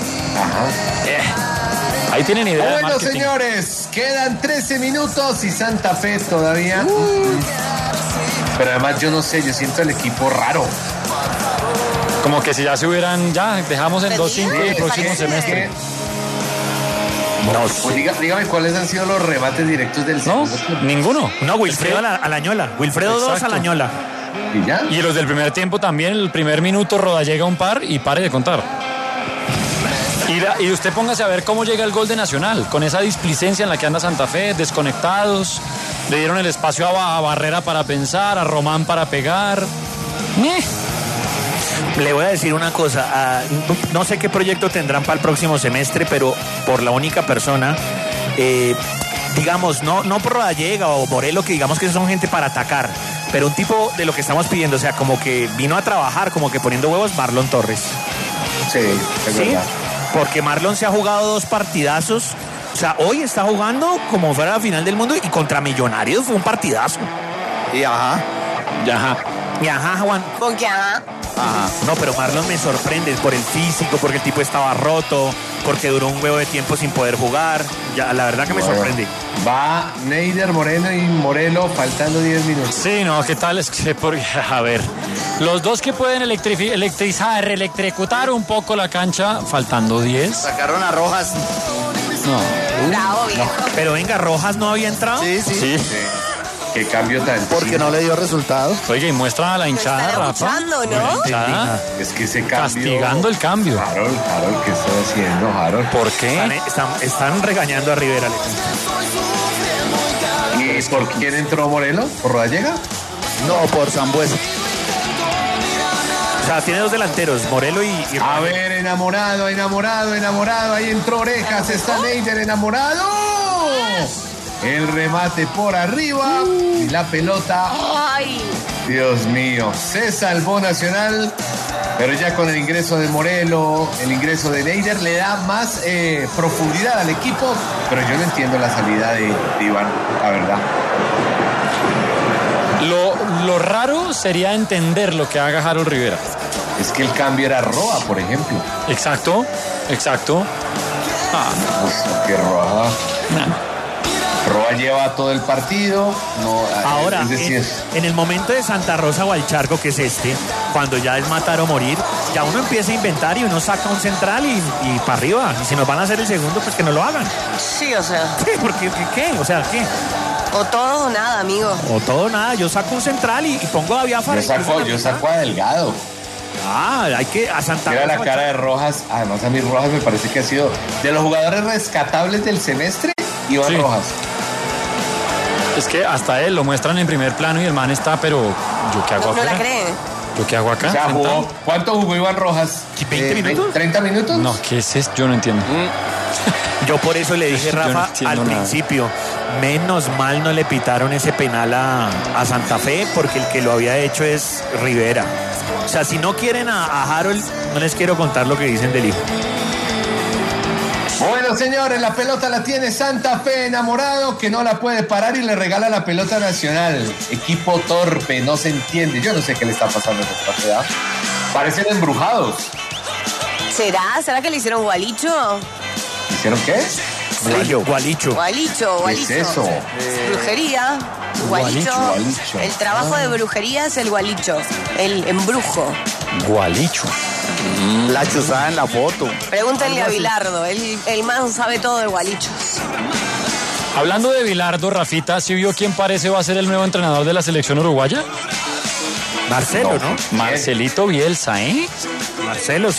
Ajá. Ahí tienen idea. Bueno, señores, quedan 13 minutos y Santa Fe todavía. Pero además yo no sé, yo siento el equipo raro. Como que si ya se hubieran, dejamos en 2-5 el próximo semestre. No, pues dígame cuáles han sido los remates directos del segundo. Ninguno. No, Wilfredo a la ñola. Wilfredo 2 a la ñola. ¿Y ya? Y los del primer tiempo también, el primer minuto Roda llega un par y pare de contar. Y usted póngase a ver cómo llega el gol de Nacional, con esa displicencia en la que anda Santa Fe, desconectados, le dieron el espacio a Barrera para pensar, a Román para pegar. Le voy a decir una cosa, no sé qué proyecto tendrán para el próximo semestre, pero por la única persona, digamos, no por Rodallega o Morelo, que digamos que son gente para atacar, pero un tipo de lo que estamos pidiendo, o sea, como que vino a trabajar, como que poniendo huevos, Marlon Torres. Sí, es verdad. Porque Marlon se ha jugado 2 partidazos. O sea, hoy está jugando como fuera la final del mundo y contra Millonarios fue un partidazo. Y ajá. Juan. Porque ajá. Ajá. No, pero Marlon me sorprende por el físico, porque el tipo estaba roto, porque duró un huevo de tiempo sin poder jugar. Ya, la verdad que me sorprende. Va Neider, Moreno y Morelo faltando 10 minutos. Sí, no, ¿qué tal? Es que, a ver, los dos que pueden electricutar un poco la cancha, faltando 10. Sacaron a Rojas. No. Bravo, viejo. Pero venga, ¿Rojas no había entrado? Sí. Qué cambio tan Porque no le dio resultado. Oiga, y muestra a la hinchada, Rafa. Escuchando, ¿no? Hinchada, Es que ese cambio... castigando el cambio. Harold, ¿qué está haciendo, Harold? ¿Por qué? Están regañando a Rivera, ¿Y por quién entró Morelo? ¿Por Rodallega? No, por Sambuesa. O sea, tiene dos delanteros, Morelo y A ver, enamorado. Ahí entró Orejas, está Neider enamorado. El remate por arriba y la pelota. ¡Ay! Dios mío, se salvó Nacional, pero ya con el ingreso de Morelo, el ingreso de Neider le da más profundidad al equipo, pero yo no entiendo la salida de Iván, la verdad. Lo raro sería entender lo que haga Harold Rivera. Es que el cambio era Roa, por ejemplo. Exacto. Que Roa. Roa lleva todo el partido. No, ahora, es decir, en el momento de Santa Rosa o Charco, que es cuando ya es matar o morir, ya uno empieza a inventar y uno saca un central y para arriba. Y si nos van a hacer el segundo, pues que no lo hagan. Sí, o sea. Sí, porque ¿qué? O sea, ¿qué? O todo o nada, amigo. O todo o nada. Yo saco un central y pongo a Biafara. Yo saco a Delgado. Hay que a Santa Rosa. Mira la cara de Rojas. Además, a mí Rojas me parece que ha sido de los jugadores rescatables del semestre. Iván Rojas. Es que hasta él lo muestran en primer plano y el man está, pero ¿yo qué hago acá? No la cree. ¿Yo qué hago acá? O sea, ¿cuánto jugó Iván Rojas? ¿20 minutos? ¿30 minutos? No, ¿qué es esto? Yo no entiendo. Yo por eso le dije, Rafa, al principio, menos mal no le pitaron ese penal a Santa Fe, porque el que lo había hecho es Rivera. O sea, si no quieren a Harold, no les quiero contar lo que dicen del hijo. Bueno, señores, la pelota la tiene Santa Fe, enamorado, que no la puede parar y le regala la pelota Nacional. Equipo torpe, no se entiende. Yo no sé qué le está pasando en esta ciudad. Parecen embrujados. ¿Será que le hicieron gualicho? ¿Hicieron qué? Gualicho. ¿Qué es eso? Brujería. Gualicho. El trabajo de brujería es el gualicho, el embrujo. Gualicho. La chuzada en la foto. Pregúntenle a Bilardo, el man sabe todo de gualichos. Hablando de Bilardo, Rafita, ¿sí vio quién parece va a ser el nuevo entrenador de la selección uruguaya? Marcelo, ¿no? Marcelito Bielsa, ¿eh? Marcelo.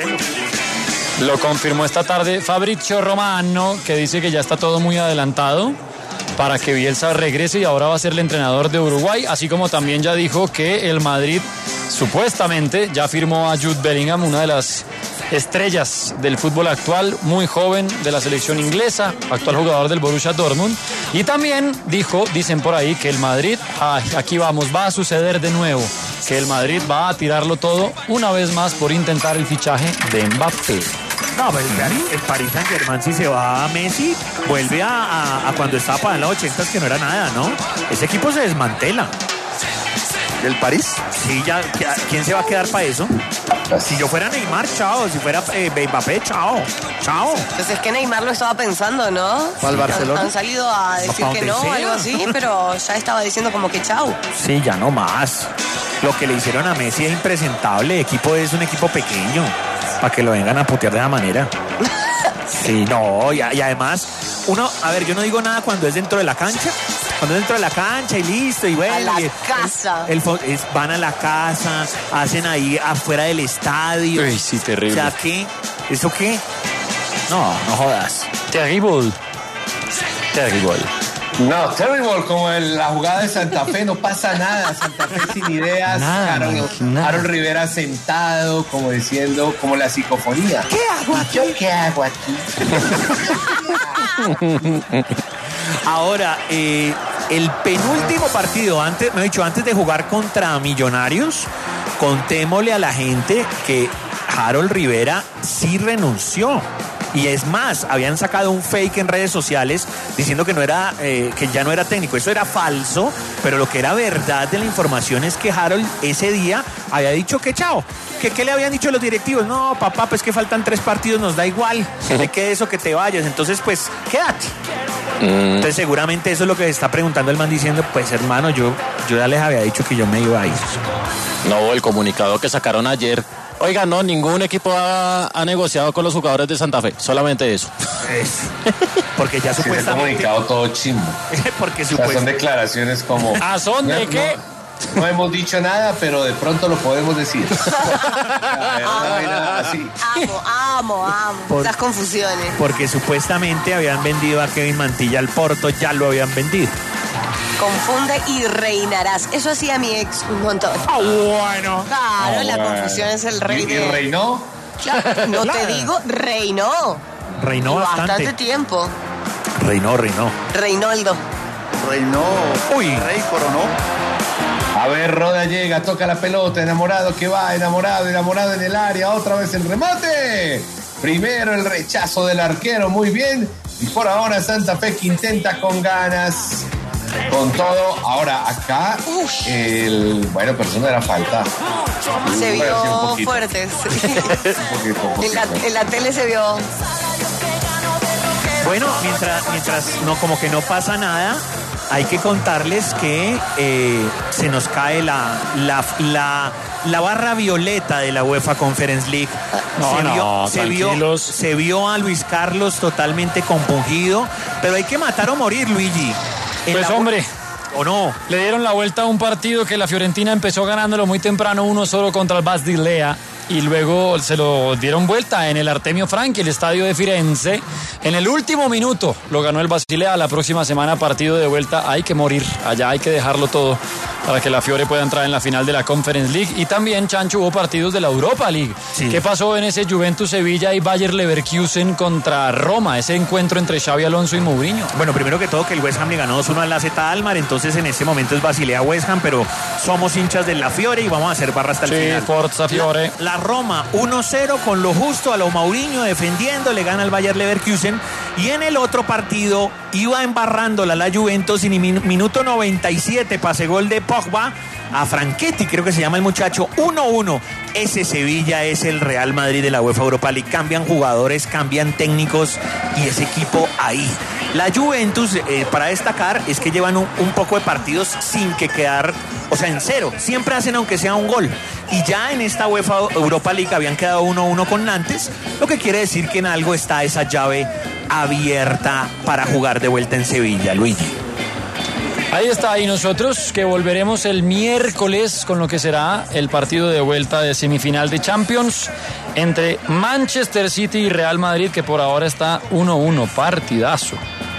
Lo confirmó esta tarde Fabrizio Romano, que dice que ya está todo muy adelantado para que Bielsa regrese y ahora va a ser el entrenador de Uruguay, así como también ya dijo que el Madrid supuestamente ya firmó a Jude Bellingham, una de las estrellas del fútbol actual, muy joven de la selección inglesa, actual jugador del Borussia Dortmund, y también dicen por ahí que el Madrid, aquí vamos, va a suceder de nuevo, que el Madrid va a tirarlo todo una vez más por intentar el fichaje de Mbappé. No, pero el Paris Saint-Germain, si se va a Messi, vuelve a cuando estaba para en los 80, que no era nada, ¿no? Ese equipo se desmantela. ¿Del París? Sí, ya, ¿quién se va a quedar para eso? Si yo fuera Neymar, chao. Si fuera Mbappé, chao. Pues es que Neymar lo estaba pensando, ¿no? ¿Para el Barcelona? Han salido a decir que no, algo así, pero ya estaba diciendo como que chao. Sí, ya no más. Lo que le hicieron a Messi es impresentable. El equipo es un equipo pequeño. Para que lo vengan a putear de esa manera. Sí, no, y además, yo no digo nada cuando es dentro de la cancha. Cuando es dentro de la cancha y listo, y bueno. A la casa. Van a la casa, hacen ahí afuera del estadio. Uy, sí, terrible. O sea, ¿qué? ¿Eso qué? No jodas. Terrible. No, terrible, como la jugada de Santa Fe, no pasa nada. Santa Fe sin ideas. Nada. Harold Rivera sentado, como diciendo, como la psicofonía. ¿Qué hago aquí? ¿Qué hago aquí? Ahora, el penúltimo partido, antes de jugar contra Millonarios, contémosle a la gente que Harold Rivera sí renunció. Y es más, habían sacado un fake en redes sociales diciendo que no era, que ya no era técnico. Eso era falso, pero lo que era verdad de la información es que Harold ese día había dicho que chao. ¿Qué le habían dicho los directivos? No, papá, pues que faltan 3 partidos, nos da igual. Que te quedes o que te vayas. Entonces, pues, quédate. Entonces, seguramente eso es lo que está preguntando el man diciendo, pues, hermano, yo ya les había dicho que yo me iba a ir. No, el comunicado que sacaron ayer. Oiga, no, ningún equipo ha negociado con los jugadores de Santa Fe. Solamente eso. Porque ya supuestamente... Sí, comunicado todo chimbo. Porque son declaraciones como... ¿A son de qué? No hemos dicho nada, pero de pronto lo podemos decir. Amo las confusiones. Porque supuestamente habían vendido a Kevin Mantilla al Porto, ya lo habían vendido. Confunde y reinarás. Eso hacía mi ex un montón. Bueno. Claro, la confusión es el rey ¿Y reinó? Claro, no te digo, reinó. Reinó bastante tiempo. Reinó. Reinoldo. Reinó. Uy. Rey coronó. A ver, Roda llega, toca la pelota, enamorado que va, enamorado en el área, otra vez el remate. Primero el rechazo del arquero, muy bien. Y por ahora Santa Fe que intenta con ganas, con todo. Ahora acá, bueno, pero eso no era falta. Se vio fuerte. En la tele se vio. Bueno, mientras no, como que no pasa nada, hay que contarles que se nos cae la barra violeta de la UEFA Conference League. Se vio a Luis Carlos totalmente compungido, pero hay que matar o morir, Luigi. Pues hombre, ¿o no? Le dieron la vuelta a un partido que la Fiorentina empezó ganándolo muy temprano 1-0 contra el Basilea. Y luego se lo dieron vuelta en el Artemio Franchi, el estadio de Firenze. En el último minuto lo ganó el Basilea. La próxima semana partido de vuelta. Hay que morir, allá hay que dejarlo todo para que la Fiore pueda entrar en la final de la Conference League. Y también, Chancho, hubo partidos de la Europa League. Sí. ¿Qué pasó en ese Juventus-Sevilla y Bayer Leverkusen contra Roma? Ese encuentro entre Xabi Alonso y Mourinho. Bueno, primero que todo que el West Ham le ganó 2-1 al AZ Alkmaar. Entonces en este momento es Basilea-West Ham, pero somos hinchas de la Fiore y vamos a hacer barra hasta el final. Forza Fiore. La Roma 1-0 con lo justo a lo Mourinho defendiendo, le gana al Bayer Leverkusen. Y en el otro partido iba embarrándola la Juventus y minuto 97 pase gol de Pogba a Franchetti, creo que se llama el muchacho. 1-1. Ese Sevilla es el Real Madrid de la UEFA Europa League. Cambian jugadores, cambian técnicos y ese equipo ahí. La Juventus, para destacar, es que llevan un poco de partidos sin que quedar, o sea, en cero. Siempre hacen aunque sea un gol. Y ya en esta UEFA Europa League habían quedado 1-1 con Nantes, lo que quiere decir que en algo está esa llave abierta para jugar de vuelta en Sevilla, Luigi. Ahí está, y nosotros que volveremos el miércoles con lo que será el partido de vuelta de semifinal de Champions entre Manchester City y Real Madrid, que por ahora está 1-1, partidazo.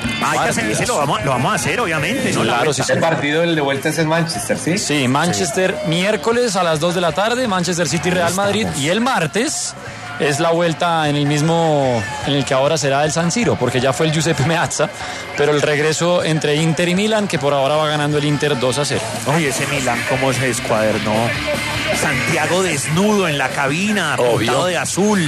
Lo vamos a hacer, obviamente, ¿no? Claro, sí. El partido del de vuelta es en Manchester, ¿sí? Sí, Manchester, sí. Miércoles a las 2 de la tarde, Manchester City y Real Madrid, y el martes es la vuelta en el mismo, en el que ahora será el San Siro, porque ya fue el Giuseppe Meazza, pero el regreso entre Inter y Milan, que por ahora va ganando el Inter 2-0. Oye, ese Milan, cómo se descuadernó. Santiago desnudo en la cabina, pintado de azul.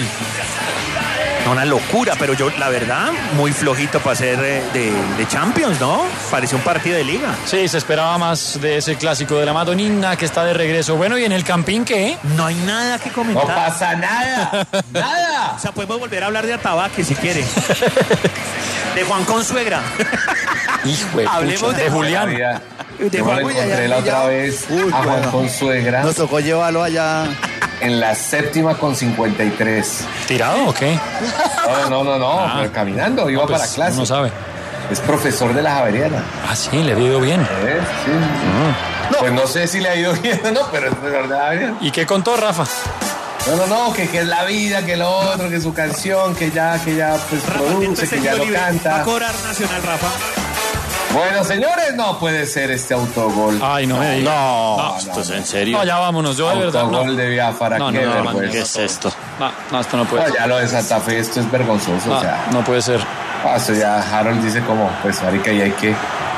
Una locura, pero yo, la verdad, muy flojito para ser de Champions, ¿no? Pareció un partido de liga. Sí, se esperaba más de ese clásico de la Madonina, que está de regreso. Bueno, ¿y en el Campín qué? No hay nada que comentar. No pasa nada, nada. O sea, podemos volver a hablar de Atabaque si quiere. De Juan Consuegra. Hijo de Hablemos de Julián. De Juan, lo encontré la otra vez a Juan Consuegra. Nos tocó llevarlo allá. En la 7ª con 53. ¿Tirado o qué? No, pero caminando, iba para clase. No sabe. Es profesor de la Javeriana. Ah, sí, le ha ido bien. Sí. No. Pues no sé si le ha ido bien o no, pero es profesor de la Javeriana. ¿Y qué contó, Rafa? No, que es la vida, que lo otro, que su canción, que ya pues Rafa, produce, que ya lo canta. Va a cobrar Nacional, Rafa. Bueno, señores, no puede ser este autogol. Ay, no. Esto es en serio. No, ya vámonos, yo de verdad. Autogol de Biafara, qué vergüenza. ¿Qué es esto? No, esto no puede ser. Ya lo de Santa Fe, esto es vergonzoso. No, o sea, no puede ser. Esto ya Harold dice como, pues, marica, y hay que...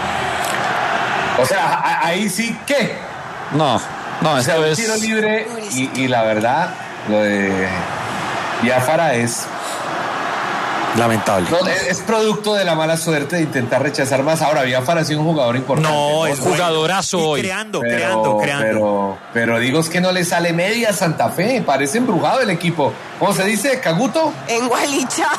O sea, ahí sí que... No, o sea, un tiro libre y la verdad, lo de Biafara es... Lamentable. No, es producto de la mala suerte de intentar rechazar más. Ahora, Biafara ha sido un jugador importante. No, es jugadorazo hoy. Creando. Pero digo, es que no le sale media a Santa Fe. Parece embrujado el equipo. ¿Cómo se dice? ¿Caguto? Engualichado.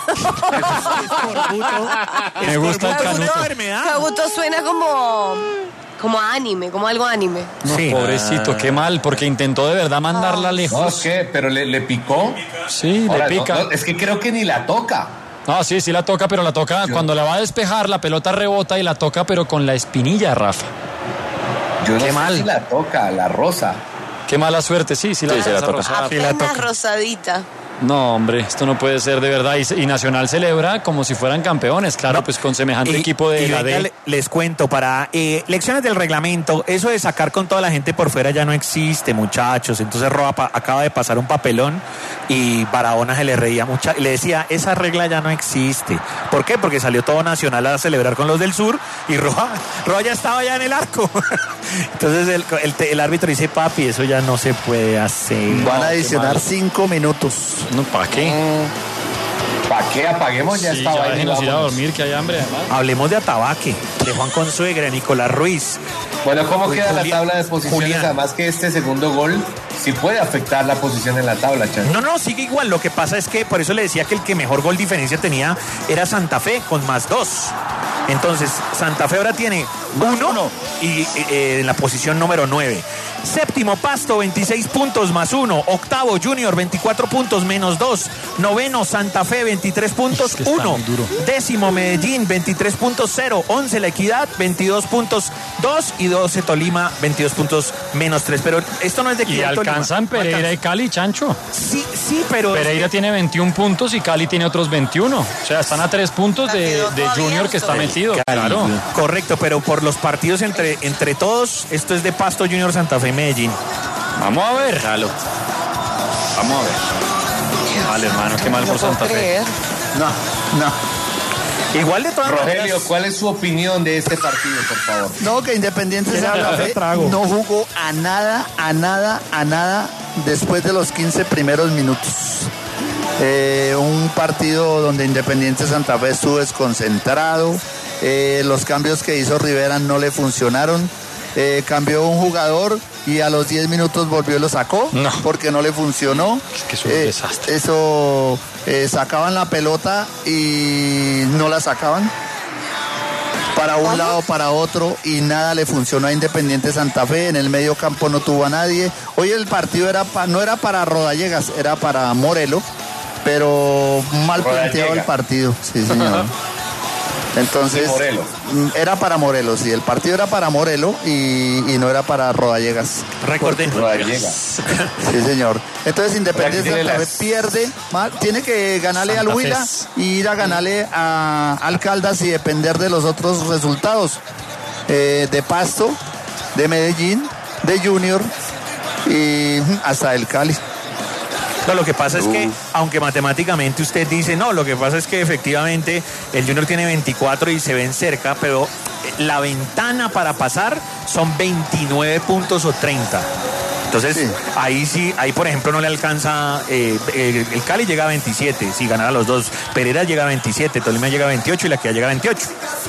Me gusta el Canuto. Caguto suena como anime, como algo anime. No, sí. Pobrecito, qué mal, porque intentó de verdad mandarla lejos. No, es que, pero le picó. Sí, ahora, le pica. No, es que creo que ni la toca. No, sí la toca, pero la toca cuando la va a despejar, la pelota rebota y la toca, pero con la espinilla, Rafa. Yo no sé si la toca, la rosa. Qué mala suerte, sí la toca. Apenas rosadita. No, hombre, esto no puede ser de verdad. Y Nacional celebra como si fueran campeones, claro, pues con semejante equipo de la D. Les cuento, para lecciones del reglamento, eso de sacar con toda la gente por fuera ya no existe, muchachos. Entonces Roa acaba de pasar un papelón y Barahona se le reía mucho y le decía, esa regla ya no existe. ¿Por qué? Porque salió todo Nacional a celebrar con los del sur y Roa ya estaba ya en el arco. Entonces el árbitro dice, papi, eso ya no se puede hacer. Van a adicionar 5 minutos. No, ¿para qué? ¿Para qué? Apaguemos, ya estaba ahí. Déjenos ir a dormir, que hay hambre además. Hablemos de Atabaque, de Juan Consuegra, Nicolás Ruiz. Bueno, ¿cómo queda la tabla de posiciones? Además que este segundo gol sí puede afectar la posición en la tabla, Chan. No, sigue igual. Lo que pasa es que, por eso le decía que el que mejor gol diferencia tenía era Santa Fe, con +2. Entonces, Santa Fe ahora tiene 1 y en la posición número 9. Séptimo, Pasto, 26 puntos +1. Octavo, Junior, 24 puntos -2. Noveno, Santa Fe, 23 puntos, 1. Décimo, Medellín, 23 puntos, 0. 11, La Equidad, 22 puntos, 2. Y 12, Tolima, 22 puntos, -3. Pero esto no es de Equidad. Y alcanzan Pereira y Cali, Chancho. Sí, pero... Pereira tiene 21 puntos y Cali tiene otros 21. O sea, están a 3 puntos de Junior, que está metido. Claro. Correcto, pero por los partidos entre todos, esto es de Pasto, Junior, Santa Fe y Medellín. Vamos a ver. Vamos a ver. Vale, hermano, qué mal por Santa Fe. No. Igual de todas Rogelio, maneras. ¿cuál es su opinión de este partido, por favor? No, que Independiente Santa Fe no jugó a nada después de los 15 primeros minutos. Un partido donde Independiente Santa Fe estuvo desconcentrado. Los cambios que hizo Rivera no le funcionaron. Cambió un jugador y a los 10 minutos volvió y lo sacó porque no le funcionó. Es que es un desastre. Eso, sacaban la pelota y no la sacaban para un lado, para otro, y nada le funcionó a Independiente Santa Fe. En el medio campo no tuvo a nadie. Hoy el partido no era para Rodallegas, era para Morelo, pero mal planteado el partido. Sí, señor. Entonces, era para Morelos, sí, el partido era para Morelos y no era para Rodallegas. Recordé. Rodallegas. Sí, señor. Entonces, Independiente Santa Fe pierde, tiene que ganarle al Huila y ir a ganarle al Caldas y depender de los otros resultados. De Pasto, de Medellín, de Junior y hasta el Cali. No, lo que pasa es que, aunque matemáticamente usted dice, no, lo que pasa es que efectivamente el Junior tiene 24 y se ven cerca, pero la ventana para pasar son 29 puntos o 30. Entonces, ahí por ejemplo no le alcanza, el Cali llega a 27, si ganara los dos, Pereira llega a 27, Tolima llega a 28 y La Equidad llega a 28.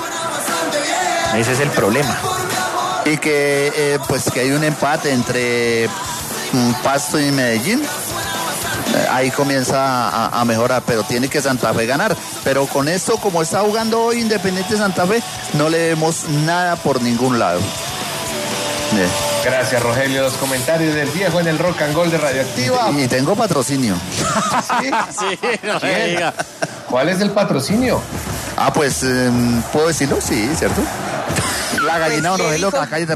Ese es el problema. Y que que hay un empate entre Pasto y Medellín. Ahí comienza a mejorar, pero tiene que Santa Fe ganar. Pero con esto, como está jugando hoy Independiente Santa Fe, no le vemos nada por ningún lado. Gracias, Rogelio. Los comentarios del viejo en el Rock and Roll de Radioactiva. Y tengo patrocinio. ¿Sí? No me diga. ¿Cuál es el patrocinio? Pues, ¿puedo decirlo? Sí, ¿cierto? La gallina don Rogelio, la calle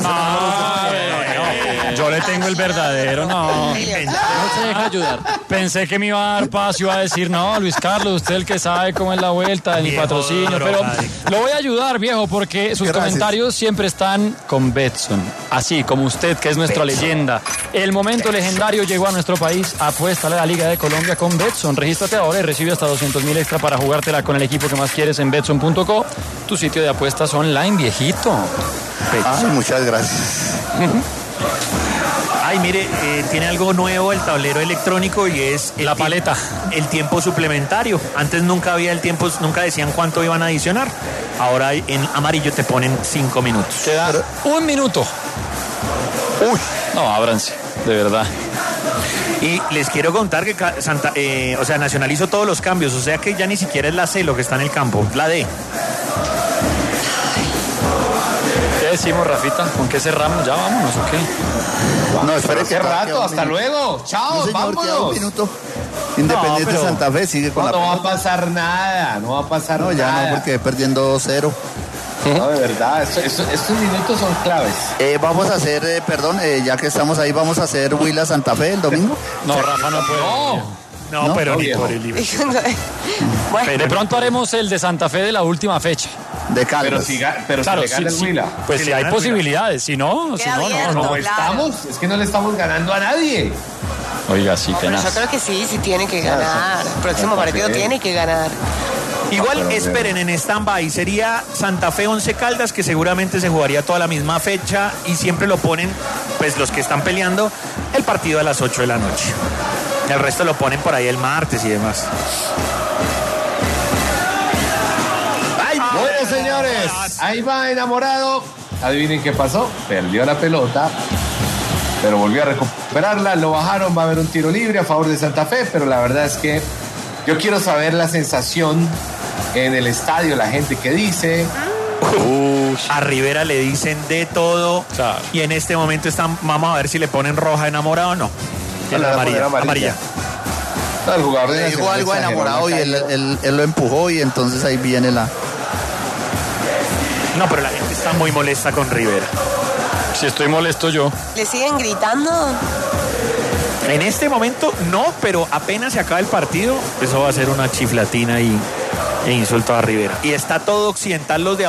yo le tengo el verdadero, no se deja ayudar. Pensé que me iba a dar paso, iba a decir, no, Luis Carlos, usted el que sabe cómo es la vuelta de mi patrocinio, pero lo voy a ayudar, viejo, porque sus comentarios siempre están con Betson, así como usted, que es nuestra leyenda. El momento legendario llegó a nuestro país. Apuéstale a la Liga de Colombia con Betson. Regístrate ahora y recibe hasta 200.000 extra para jugártela con el equipo que más quieres en Betson.co, tu sitio de apuestas online, viejito. Ay, muchas gracias. Ay, mire, tiene algo nuevo el tablero electrónico y es la paleta. El tiempo suplementario. Antes nunca había el tiempo, nunca decían cuánto iban a adicionar. Ahora en amarillo te ponen 5 minutos. Queda 1 minuto. Uy. No, ábranse, de verdad. Y les quiero contar que Nacional hizo todos los cambios, o sea que ya ni siquiera es la C lo que está en el campo, la D. ¿Qué decimos, Rafita? ¿Con qué cerramos? ¿Ya vámonos o qué? No, espere que rato, hasta luego. Chao, no, señor, vámonos. queda 1 minuto. Independiente Santa Fe sigue con la No va a pelota. pasar nada, no va a pasar nada. No, ya no, porque perdiendo 2-0. No, de verdad, estos minutos son claves. Vamos a hacer, ya que estamos ahí, vamos a hacer Huila Santa Fe el domingo. No, Rafa no puede. No, pero ni por el libro. Bueno. De pronto haremos el de Santa Fe de la última fecha. De Caldas. Pero claro, si le gana el Huila. Pues si hay posibilidades, si no, no. Es que no le estamos ganando a nadie. Oiga, sí, Pero yo creo que sí tiene que ganar. El próximo partido tiene que ganar. Igual esperen en stand-by, sería Santa Fe 11 Caldas, que seguramente se jugaría toda la misma fecha y siempre lo ponen, pues los que están peleando, el partido a las 8 de la noche. El resto lo ponen por ahí el martes y demás. Bueno, señores, ahí va enamorado. Adivinen qué pasó. Perdió la pelota, pero volvió a recuperarla. Lo bajaron, va a haber un tiro libre a favor de Santa Fe, pero la verdad es que yo quiero saber la sensación en el estadio, la gente que dice. A Rivera le dicen de todo, claro. Y en este momento vamos a ver si le ponen roja enamorado o no. Amarilla. No, el jugador le dijo algo enamorado y él lo empujó y entonces ahí viene la... No, pero la gente está muy molesta con Rivera. Si estoy molesto yo. ¿Le siguen gritando? En este momento no, pero apenas se acaba el partido, eso va a ser una chiflatina e insulto a Rivera. Y está todo occidental los de